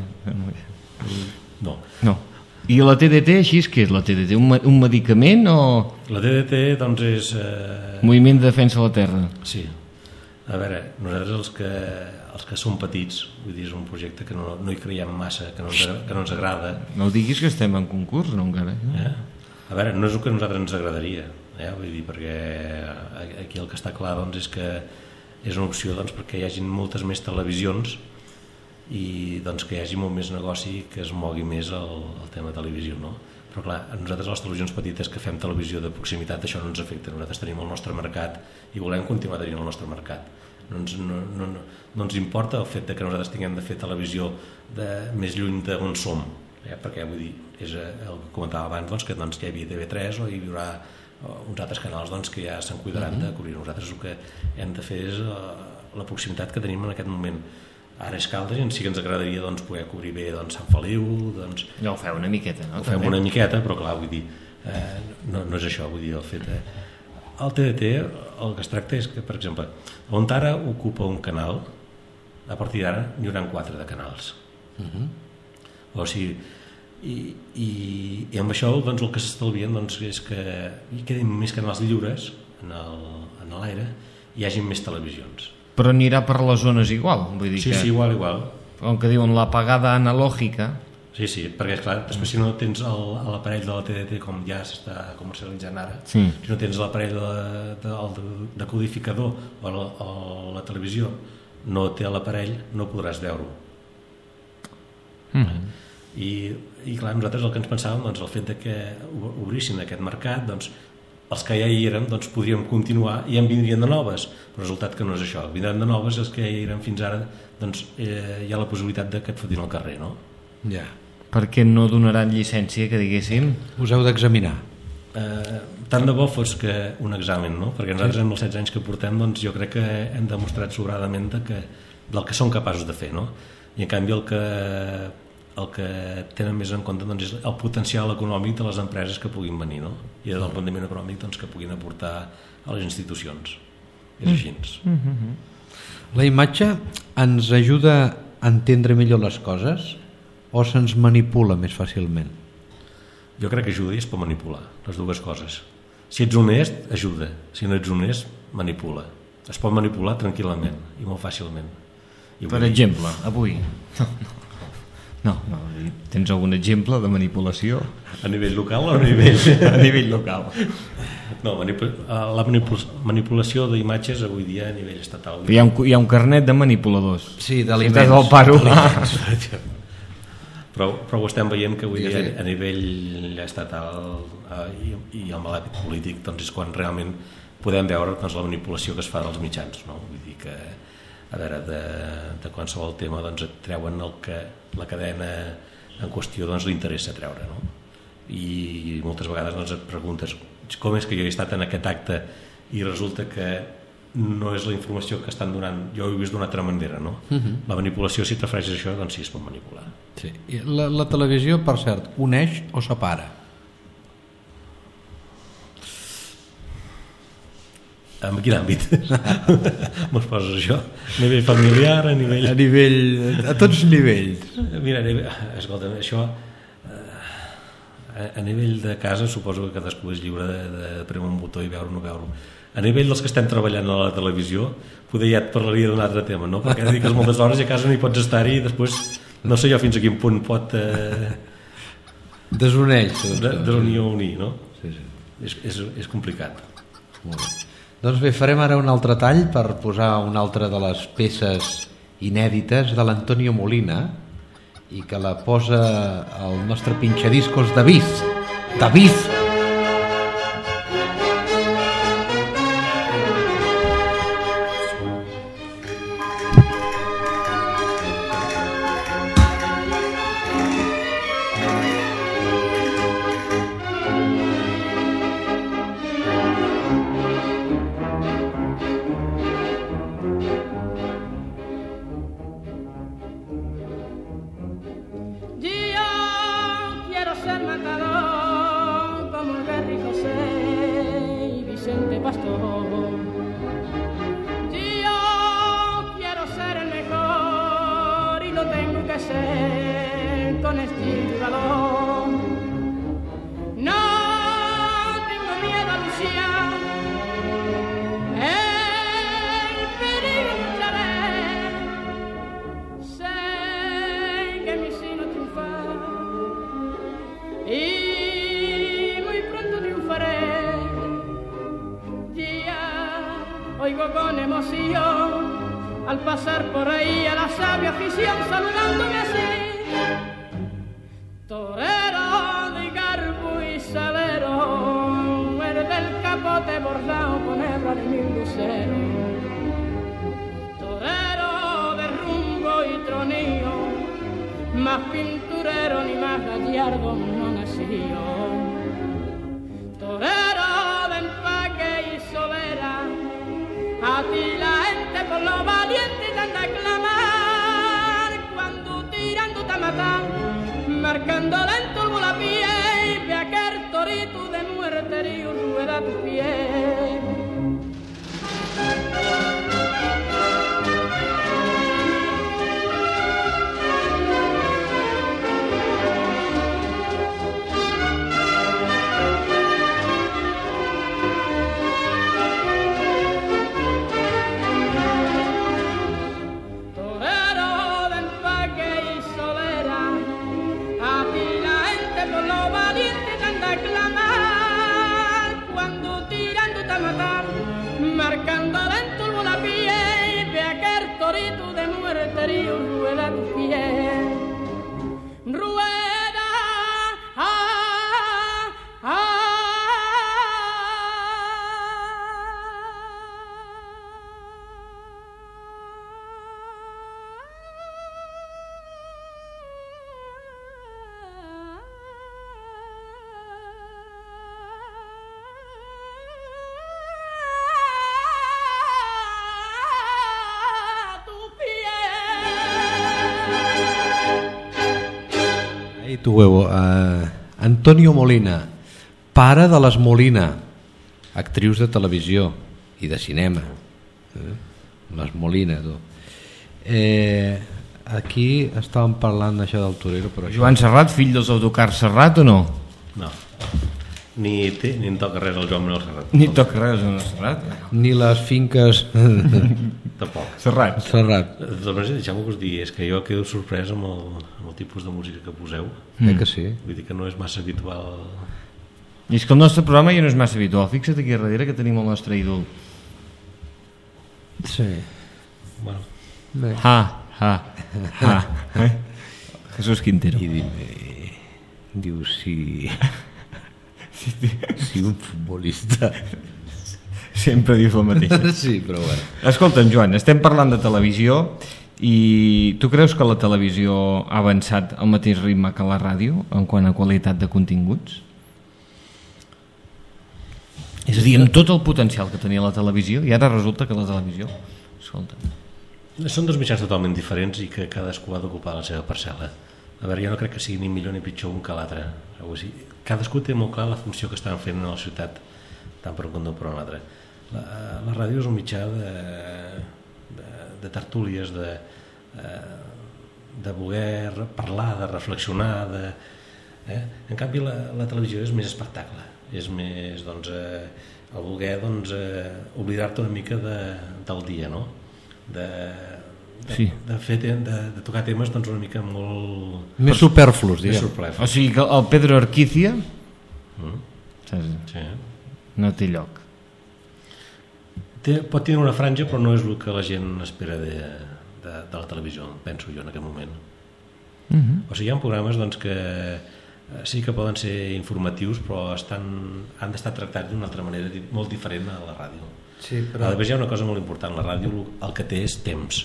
No. I la TDT, així és que és la TDT? Un medicament o...? La TDT, doncs, és... Moviment de Defensa de la Terra. Sí. A veure, nosaltres els que som petits, vull dir, és un projecte que no hi creiem massa, que no ens agrada. No diguis que estem en concurs, no encara. A veure, no és el que a nosaltres ens agradaria, vull dir, perquè aquí el que està clar doncs, és que és una opció doncs, perquè hi hagi moltes més televisions i doncs, que hi hagi molt més negoci, que es mogui més el tema televisió, no? Però clar, a nosaltres les televisions petites que fem televisió de proximitat això no ens afecta, nosaltres tenim el nostre mercat i volem continuar tenint el nostre mercat. No ens importa el fet que nosaltres tinguem de fer televisió més lluny d'on som, perquè vull dir, és el que comentava abans doncs, que hi havia TV3 o hi haurà uns altres canals doncs, que ja se'n cuidaran de cobrir. Nosaltres el que hem de fer és la proximitat que tenim en aquest moment. Ara és Caldes i sí que ens agradaria doncs, poder cobrir bé doncs, Sant Feliu doncs... Ja ho feu una miqueta, no? Ho fem una miqueta, però clar, vull dir no és això, vull dir, el fet el TDT, el que es tracta és que, per exemple, on ara ocupa un canal, a partir d'ara n'hi haurà 4 de canals. O sigui, i amb això doncs, el que s'estalvien doncs, és que hi quedin més canals lliures en l'aire i hi hagi més televisions. Però anirà per les zones igual, vull dir sí, que... Sí, igual. Com que diuen l'apagada analògica... Sí, perquè esclar, després si no tens l'aparell de la TDT com ja s'està comercialitzant ara, si no tens l'aparell de codificador o la televisió no té l'aparell, no podràs veure-ho. I clar, nosaltres el que ens pensàvem doncs, el fet que obrissin aquest mercat doncs, els que ja hi érem doncs, podríem continuar i en vindrien de noves, però el resultat que no és això, vindran de noves els que ja hi érem fins ara doncs, hi ha la possibilitat que et fotin al carrer, no? Ja. Perquè no donaran llicència, que diguéssim? Us heu d'examinar. Tant de bo fos que un examen, no? Perquè nosaltres amb els 16 anys que portem doncs, jo crec que hem demostrat sobradament del que som capaços de fer, no? I en canvi el que tenen més en compte doncs, és el potencial econòmic de les empreses que puguin venir, no? I del rendiment econòmic doncs, que puguin aportar a les institucions. És així. La imatge ens ajuda a entendre millor les coses o se'ns manipula més fàcilment? Jo crec que ajuda i es pot manipular, les dues coses. Si ets honest, ajuda. Si no ets honest, manipula. Es pot manipular tranquil·lament i molt fàcilment. Per exemple, avui... No, tens algun exemple de manipulació? A nivell local o a nivell... A nivell local. No, la manipulació d'imatges avui dia a nivell estatal. Hi ha un carnet de manipuladors. Sí, d'aliments. Del paro. Però ho estem veient que avui dia a nivell estatal i amb l'àmbit polític doncs és quan realment podem veure doncs, la manipulació que es fa dels mitjans, no? Vull dir que a veure, de qualsevol tema doncs, et treuen el que la cadena en qüestió doncs, li interessa treure, no? I moltes vegades doncs, et preguntes com és que jo he estat en aquest acte i resulta que no és la informació que estan donant, jo ho he vist d'una altra manera, no? La manipulació, si et refereixes a això, doncs sí, es pot manipular. Sí. La televisió, per cert, uneix o separa? En quin àmbit? Me'ls poses això? A nivell familiar, a nivell... A tots nivells. Mira, escolta, això a nivell de casa suposo que cadascú és lliure de premar un botó i veure o no veure. A nivell dels que estem treballant a la televisió, poder ja et parlaria d'un altre tema, no? Perquè dediques moltes hores i a casa no hi pots estar-hi i després no sé jo fins a quin punt pot desuneix desunió unir, no? Sí. És complicat. Molt bé. Doncs bé, farem ara un altre tall per posar una altra de les peces inèdites de l'Antonio Molina i que la posa el nostre pinxadiscos David. Oigo con emoción al pasar por ahí a la sabia afición saludándome así. Torero de garbo y salero, el del capote bordado con hebra de mil luceros. Torero de rumbo y tronío, más pinturero ni más gallardo no nació. Torero de empaque y solera, a ti la gente por lo valiente te anda a clamar cuando tirándote a matar, marcando lento la piel, ve aquel torito de muerte río rueda tu pie. Marcando lento la piel, ve aquel torito de muerte río rueda tu piel. Rueda, tu veu, Antonio Molina, pare de les Molina, actrius de televisió i de cinema, les Molina, tu. Aquí estàvem parlant d'això del torero, però Joan Serrat, fill dels autocars Serrat o no? No, ni en toca res el Joan Manuel Serrat. Ni toca res el Joan Manuel Serrat? Ni les finques... Tampoc. Serrat. De totes maneres, deixeu-me que us digui, és que jo quedo sorprès amb el tipus de música que poseu. Que sí. Vull dir que no és massa habitual. I és que el nostre programa ja no és massa habitual. Fixa't aquí darrere que tenim el nostre ídol. Sí. Bueno. Jesús Quintero. I diu si un futbolista... Sempre dius el mateix. Sí, però bueno. Escolta'm, Joan, estem parlant de televisió i tu creus que la televisió ha avançat al mateix ritme que la ràdio en quant a qualitat de continguts? És a dir, amb tot el potencial que tenia la televisió i ara resulta que la televisió... Escolta'm. Són dos mitjans totalment diferents i que cadascú ha d'ocupar la seva parcel·la. A veure, jo no crec que sigui ni millor ni pitjor un que l'altre. Cadascú té molt clar la funció que estan fent a la ciutat, tant per un cantó per un altre. La ràdio és un mitjà de tertúlies, de voler parlar, de reflexionar, en canvi la televisió és més espectacle, és més el voler oblidar-te una mica del dia, no? de tocar temes una mica molt... Més superflus, diguem. O sigui que el Pedro Arquícia no té lloc. Pot tenir una franja, però no és el que la gent espera de la televisió, penso jo en aquest moment. O sigui, hi ha programes que sí que poden ser informatius, però han d'estar tractats d'una altra manera molt diferent a la ràdio. Sí, però... A més, hi ha una cosa molt important, la ràdio el que té és temps,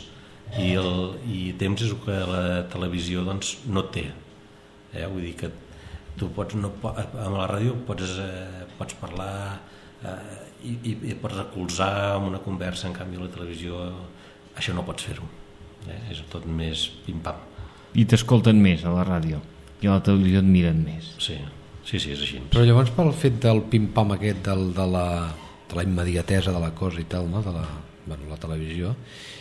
i temps és el que la televisió no té. Vull dir que tu amb la ràdio pots parlar i pots recolzar amb una conversa, en canvi a la televisió això no pots fer-ho, és tot més pim-pam. I t'escolten més a la ràdio i a la televisió et miren més. Sí, és així. Però llavors pel fet del pim-pam aquest de la immediatesa de la cosa i tal, no? De la televisió,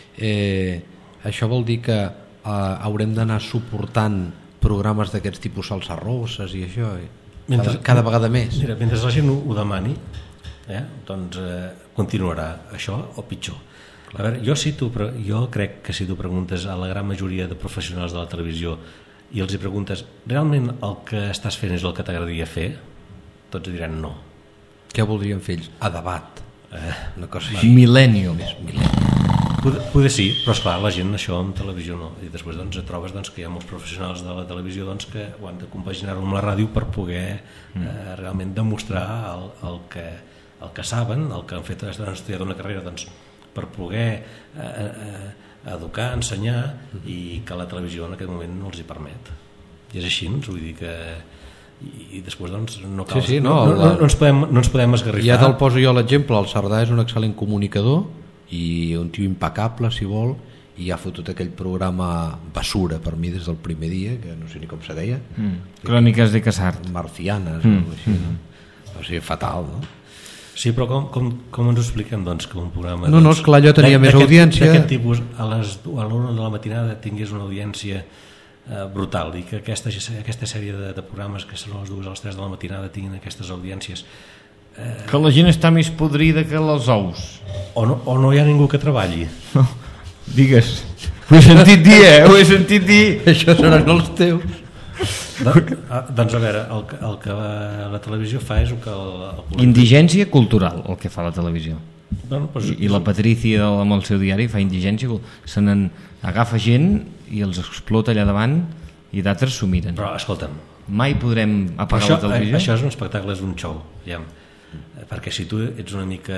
això vol dir que haurem d'anar suportant programes d'aquests tipus salsa-rosses i això cada vegada més. Mira, mentre la gent ho demani, continuarà això o pitjor. A veure, jo crec que si tu preguntes a la gran majoria de professionals de la televisió i els hi preguntes realment el que estàs fent és el que t'agradaria fer, tots diran no. Què voldrien fer ells? A debat, una cosa així. Millennium. Poder sí, però esclar, la gent això en televisió no, i després et trobes que hi ha molts professionals de la televisió que ho han de compaginar-ho amb la ràdio per poder realment demostrar el que saben, el que han fet, han estudiat una carrera per poder educar, ensenyar, i que la televisió en aquest moment no els hi permet. I és així, vull dir que i després no cal, no ens podem esgarrifar. Ja te'l poso jo l'exemple, el Cerdà és un excel·lent comunicador i un tio impecable, si vol, i ha fotut aquell programa basura per mi des del primer dia, que no sé ni com se deia, Cròniques de Casart, Marcianes o així, no? O sigui, fatal, no? Sí, però com ens ho expliquem que un programa no, esclar, allò tenia més audiència d'aquest tipus a l'una de la matinada tingués una audiència brutal, i que aquesta sèrie de programes que són a les 2 a les 3 de la matinada tinguin aquestes audiències, que la gent està més podrida que els ous, o no hi ha ningú que treballi. No, digues, ho he sentit dir, ho he sentit dir. Això seran els teus. Doncs a veure, el que la televisió fa és el que indigència cultural, el que fa la televisió. Doncs, i la Patrícia amb el seu diari fa indigència, se n'agafa gent i els explota allà davant i d'altres s'ho miren. Però escolta'm, mai podrem apagar la televisió. Això és un espectacle, és un show, perquè si tu ets una mica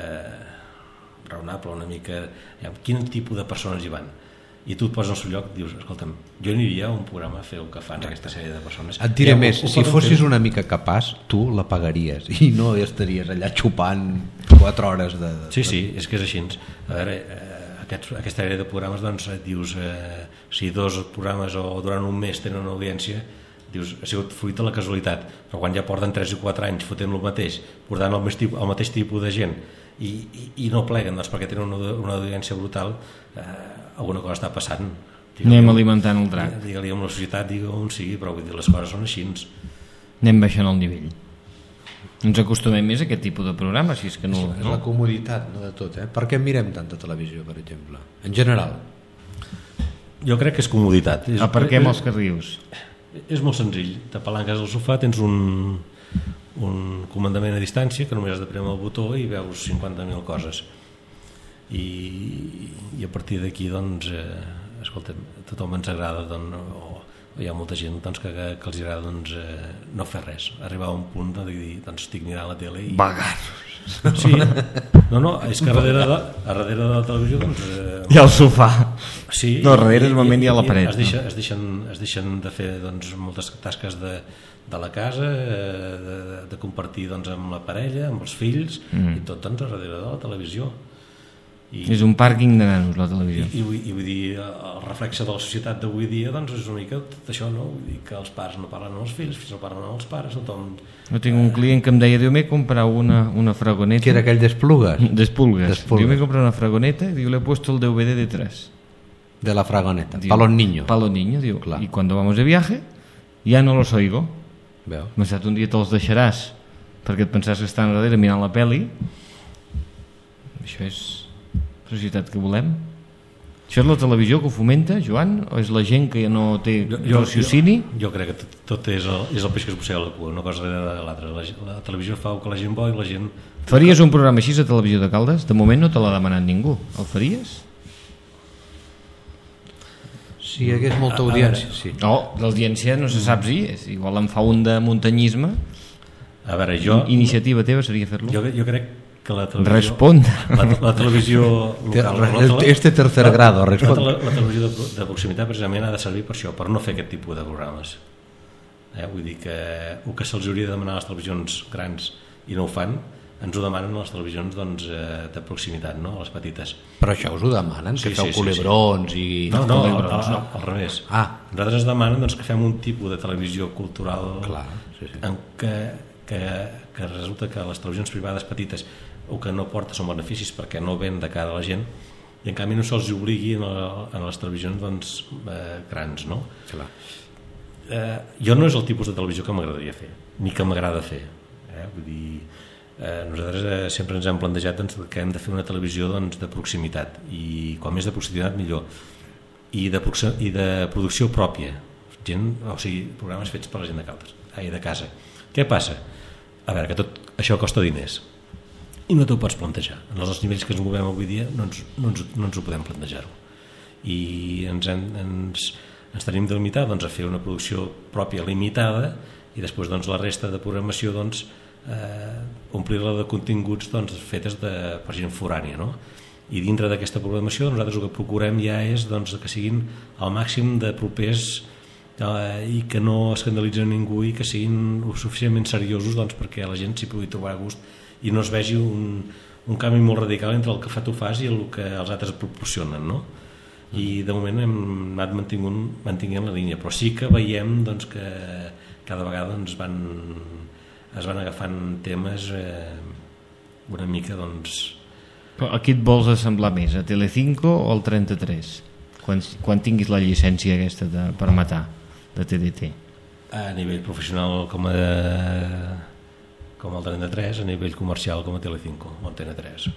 raonable, una mica quin tipus de persones hi van, i tu et poses al seu lloc, dius, escolta'm, jo aniria a un programa a fer el que fan aquesta sèrie de persones. Et diré més, si fossis una mica capaç, tu la pagaries i no estaries allà xupant 4 hores de... Sí, és que és així. A veure, aquesta àrea de programes, et dius, si 2 programes o durant un mes tenen una audiència, dius, ha sigut fruit de la casualitat, però quan ja porten 3 o 4 anys fotent el mateix, portant el mateix tipus de gent i no pleguen, perquè tenen una audiència brutal, alguna cosa està passant. Anem alimentant el drac. Digue-li amb la societat, digue on sigui, però vull dir, les coses són així. Anem baixant el nivell. Ens acostumem més a aquest tipus de programa, si és que no... És la comoditat, no de tot, Per què mirem tanta televisió, per exemple? En general. Jo crec que és comoditat. Per què amb els que rius? És molt senzill. T'apalanques al sofà, tens un comandament a distància que només has de prémer el botó i veus 50.000 coses. I a partir d'aquí, escolta'm, a tothom ens agrada, o hi ha molta gent que els agrada no fer res, arribar a un punt de dir, estic mirant la tele i... Vagar! Sí, no, és que a darrere de la televisió hi ha el sofà. Sí, no, darrere normalment hi ha la paret. Es deixen de fer moltes tasques de la casa, de compartir amb la parella, amb els fills, i tot darrere de la televisió. És un pàrquing de nanos, la televisió. I vull dir, el reflexe de la societat d'avui dia doncs és una mica tot això, no? Vull dir que els pares no parlen amb els fills no parlen amb els pares, tothom... Jo tinc un client que em deia, diu, m'he comprat una fragoneta... Que era aquell d'Esplugues? D'Esplugues. Diu, m'he comprat una fragoneta i diu, le he puesto el DVD de 3. De la fragoneta, diu, para los niños. Para los niños, diu. Clar. Y cuando vamos de viaje ya no los oigo. Veus? M'ha estat un dia te'ls deixaràs perquè et pensàs que estan darrere mirant la peli. Això és la societat que volem. Això és la televisió que ho fomenta, Joan? O és la gent que ja no té raciocini? Jo crec que tot és el peix que es mossega la cua, una cosa darrere de l'altra. La televisió fa el que la gent vol i la gent... Faries un programa així a Televisió de Caldes? De moment no te l'ha demanat ningú. El faries? Si hi hagués molta audiència, sí. No, l'audiència no se sap si és. Igual en fa un de muntanyisme. A veure, jo... Iniciativa teva seria fer-lo? Jo crec que la televisió... Responda. La televisió local... Este tercer grado, responda. La televisió de proximitat precisament ha de servir per això, per no fer aquest tipus de programes. Vull dir que el que se'ls hauria de demanar a les televisions grans i no ho fan, ens ho demanen a les televisions doncs, de proximitat, no? A les petites. Però això us ho demanen, que feu culebrons i... No, al revés. Nosaltres ens demanen doncs, que fem un tipus de televisió cultural en que resulta que les televisions privades petites o que no porta són beneficis perquè no ven de cara a la gent i en canvi no se'ls obligui en les televisions doncs, grans, no? Clar. Jo no és el tipus de televisió que m'agradaria fer ni que m'agrada fer, vull dir, nosaltres sempre ens hem plantejat doncs, que hem de fer una televisió doncs, de proximitat i quan més de proximitat millor i de producció pròpia o sigui, programes fets per la gent de Caldes i de casa. Què passa? A veure, que tot això costa diners i no t'ho pots plantejar. En els nivells que ens movem avui dia no ens ho podem plantejar-ho. I ens tenim de limitar doncs, a fer una producció pròpia limitada i després doncs, la resta de programació doncs, omplir-la de continguts doncs, fetes per gent forània. No? I dintre d'aquesta programació nosaltres el que procurem ja és doncs, que siguin al màxim de propers i que no escandalitzen ningú i que siguin suficientment seriosos doncs, perquè la gent s'hi pugui trobar a gust i no es vegi un canvi molt radical entre el que tu fas i el que els altres proporcionen, no? I de moment hem anat mantinguent la línia, però sí que veiem doncs, que cada vegada doncs, es van agafant temes una mica doncs... Però a qui et vols assemblar més, a Telecinco o al 33? Quan tinguis la llicència aquesta per matar de TDT? A nivell professional com el 33, a nivell comercial com a Telecinco o Antena 3.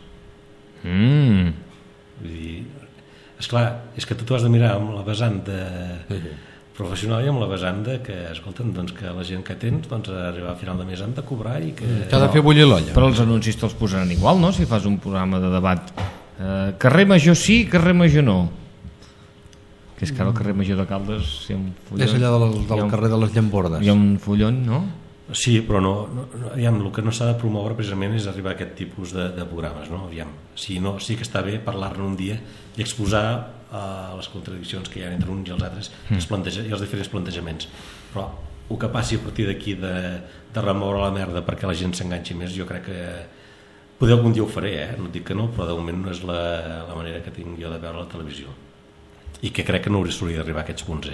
Vull dir, esclar, és que tu has de mirar amb la vessant professional i amb la vessant que, escolta'm, doncs que la gent que tens doncs, a arribar a final de mes han de cobrar i que... T'ha de fer bullir l'olla. Però els anuncis te'ls posaran igual, no? Si fas un programa de debat carrer Major sí, carrer Major no. Que és que ara el carrer Major de Caldes hi ha un fullon, és allà del carrer de les Llambordes. Hi ha un fullon, no? Sí, però el que no s'ha de promoure precisament és arribar a aquest tipus de programes, no? Sí que està bé parlar-ne un dia i exposar les contradiccions que hi ha entre uns i els altres i els diferents plantejaments, però el que passi a partir d'aquí de remoure la merda perquè la gent s'enganxi més, jo crec que poder algun dia ho faré, no dic que no, però de moment no és la manera que tinc jo de veure la televisió i que crec que no hauria d'arribar a aquests punts.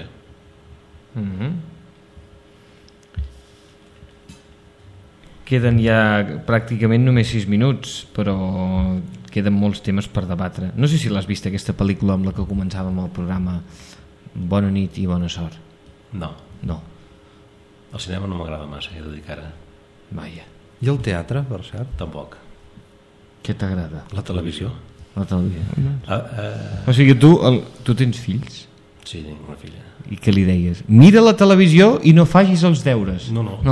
Queden ja pràcticament només 6 minuts, però queden molts temes per debatre. No sé si l'has vist, aquesta pel·lícula amb la que començàvem el programa, Bona nit i bona sort. No. El cinema no m'agrada massa, he de dir que ara. Vaja. I el teatre, per cert? Tampoc. Què t'agrada? La televisió. La televisió. O sigui, tu tens fills? Sí, tinc una filla. I què li deies? Mira la televisió i no facis els deures.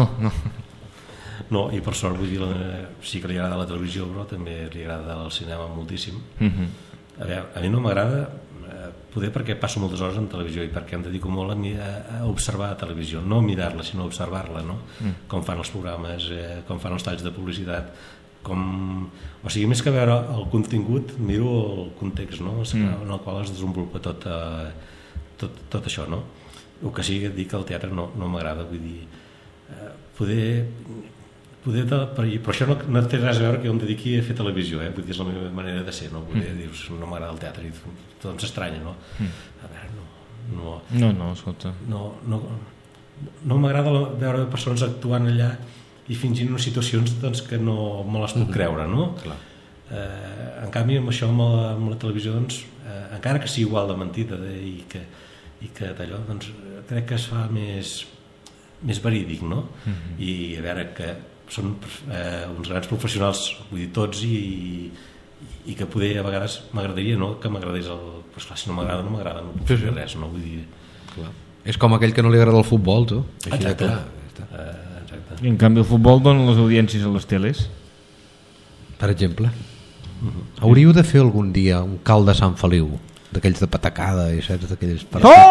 No, i per sort vull dir, sí que li agrada la televisió, però també li agrada el cinema moltíssim. A veure, a mi no m'agrada, poder perquè passo moltes hores en televisió i perquè em dedico molt a observar la televisió, no mirar-la sinó observar-la, no? Com fan els programes, com fan els talls de publicitat, o sigui, més que veure el contingut miro el context, no? En el qual es desenvolupa tot això, no? El que sí que dic que el teatre no m'agrada, vull dir, poder Però això no té res a veure que jo em dediqui a fer televisió, vull dir, és la meva manera de ser, no poder dir no m'agrada el teatre, i tothom s'estranya, no? A veure, no, escolta, no m'agrada veure persones actuant allà i fingint unes situacions doncs, que no me les puc creure, no? Clar. En canvi amb això, amb la televisió, doncs, encara que sigui igual de mentida i que d'allò, doncs crec que es fa més verídic, no? I a veure, que són uns grans professionals, vull dir, tots, i que poder a vegades m'agradaria, no? Que m'agradés però esclar, si no m'agrada, no m'agrada, no puc fer res, no? Vull dir... Clar. És com aquell que no li agrada el futbol, tu. Exacte. Exacte. I en canvi el futbol dona les audiències a les teles. Per exemple. Hauríeu de fer algun dia un calt de Sant Feliu, d'aquells de patacada i saps, d'aquells...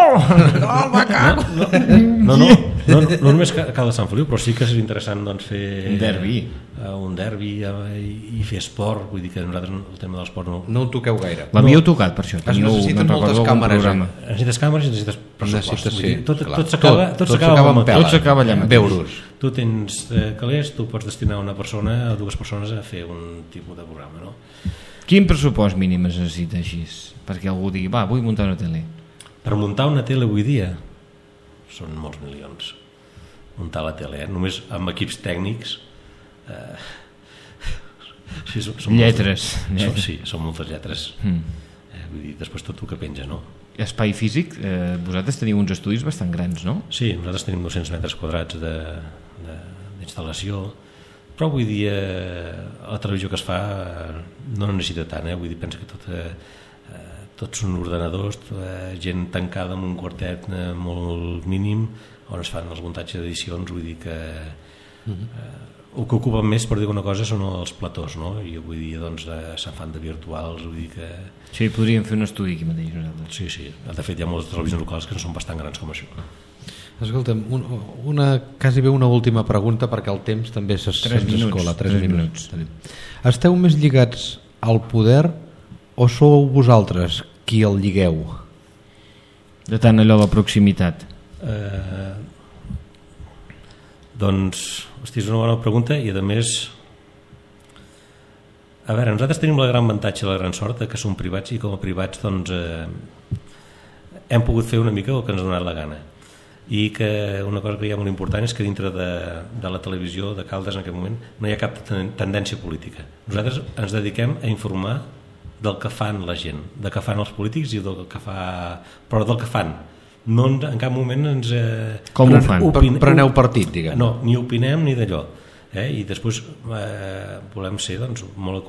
No només cal de Sant Feliu, però sí que és interessant doncs, fer un derbi i fer esport. Vull dir que nosaltres el tema de l'esport no ho toqueu gaire. L'havíeu tocat per això. Necessiten moltes càmeres. Necessites càmeres i necessites pressupost. Tot s'acaba allà mateix. Veure-us. Tu tens calés, tu pots destinar una persona o dues persones a fer un tipus de programa, no? Quin pressupost mínim es necessita així? Perquè algú digui, va, vull muntar una tele. Per muntar una tele avui dia són molts milions. Muntar la tele, només amb equips tècnics. Lletres. Sí, són moltes lletres. Vull dir, després tot el que penja, no? Espai físic, vosaltres teniu uns estudis bastant grans, no? Sí, nosaltres tenim 200 metres quadrats d'instal·lació, però vull dir, la televisió que es fa no necessita tant, vull dir, pensa que tots són ordenadors, gent tancada en un quartet molt mínim on es fan els muntatges d'edicions. Vull dir que el que ocupen més, per dir una cosa, són els platós, no? I avui dia doncs, se'n fan de virtuals. Vull dir que... Sí, podríem fer un estudi aquí mateix nosaltres. Sí, de fet hi ha moltes televisions locals que no són bastant grans com això. Escolta'm, quasi bé una última pregunta, perquè el temps també s'escola. 3 minuts. Esteu més lligats al poder o sou vosaltres qui el lligueu? De tant allò de la proximitat. Doncs, hosti, és una bona pregunta, i a més, a veure, nosaltres tenim la gran avantatge, la gran sort que som privats, i com a privats doncs hem pogut fer una mica el que ens ha donat la gana. I que una cosa que hi ha molt important és que dintre de la televisió de Caldes en aquest moment no hi ha cap tendència política. Nosaltres ens dediquem a informar del que fan la gent, del que fan els polítics i del que fa... però del que fan. No, en cap moment ens... Com ho fan? Preneu partit, diguem. No, ni opinem ni d'allò. I després volem ser doncs, molt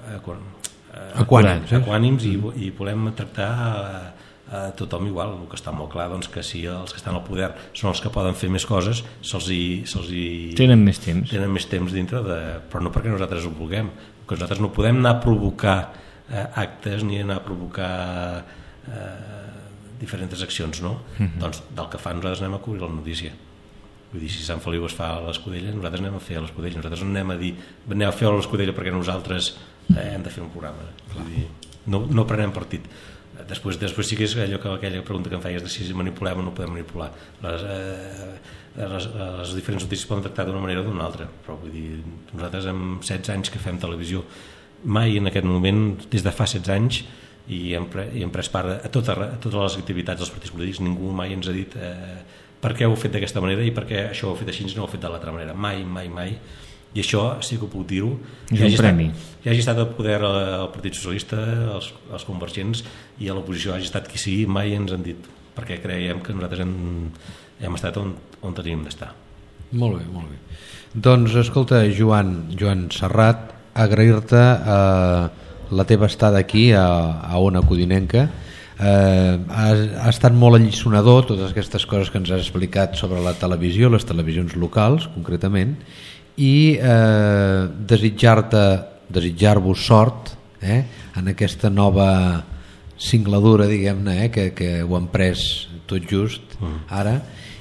equànims i volem tractar a tothom igual. El que està molt clar doncs, que si els que estan al poder són els que poden fer més coses, tenen més temps. Tenen més temps dintre però no perquè nosaltres ho vulguem, perquè nosaltres no podem anar a provocar actes ni anar a provocar diferents accions, no? Doncs del que fan nosaltres anem a cobrir la notícia. Vull dir, si Sant Feliu es fa a l'Escudella, nosaltres anem a fer a l'Escudella. Nosaltres no anem a dir, anem a fer a l'Escudella perquè nosaltres hem de fer un programa. Vull dir, no prenem partit. Després sí que és aquella pregunta que em feies de si manipulem o no podem manipular. Les diferents notícies poden tractar d'una manera o d'una altra, però vull dir, nosaltres amb 16 anys que fem televisió, mai en aquest moment, des de fa 16 anys, i hem pres part a totes les activitats dels partits polítics, ningú mai ens ha dit per què ho heu fet d'aquesta manera i per què això ho heu fet així i no ho heu fet de l'altra manera. Mai. I això sí que ho puc dir-ho. És un premi. Ja hagi estat al poder el Partit Socialista, els convergents, i a l'oposició hagi estat qui sigui, mai ens han dit, perquè creiem que nosaltres hem estat on teníem d'estar. Molt bé. Doncs escolta, Joan Serrat, agrair-te la teva estada aquí a Ona Codinenca. Ha estat molt alliçonador totes aquestes coses que ens has explicat sobre la televisió, les televisions locals concretament, i desitjar-vos sort en aquesta nova singladura, diguem-ne, que ho hem pres tot just ara,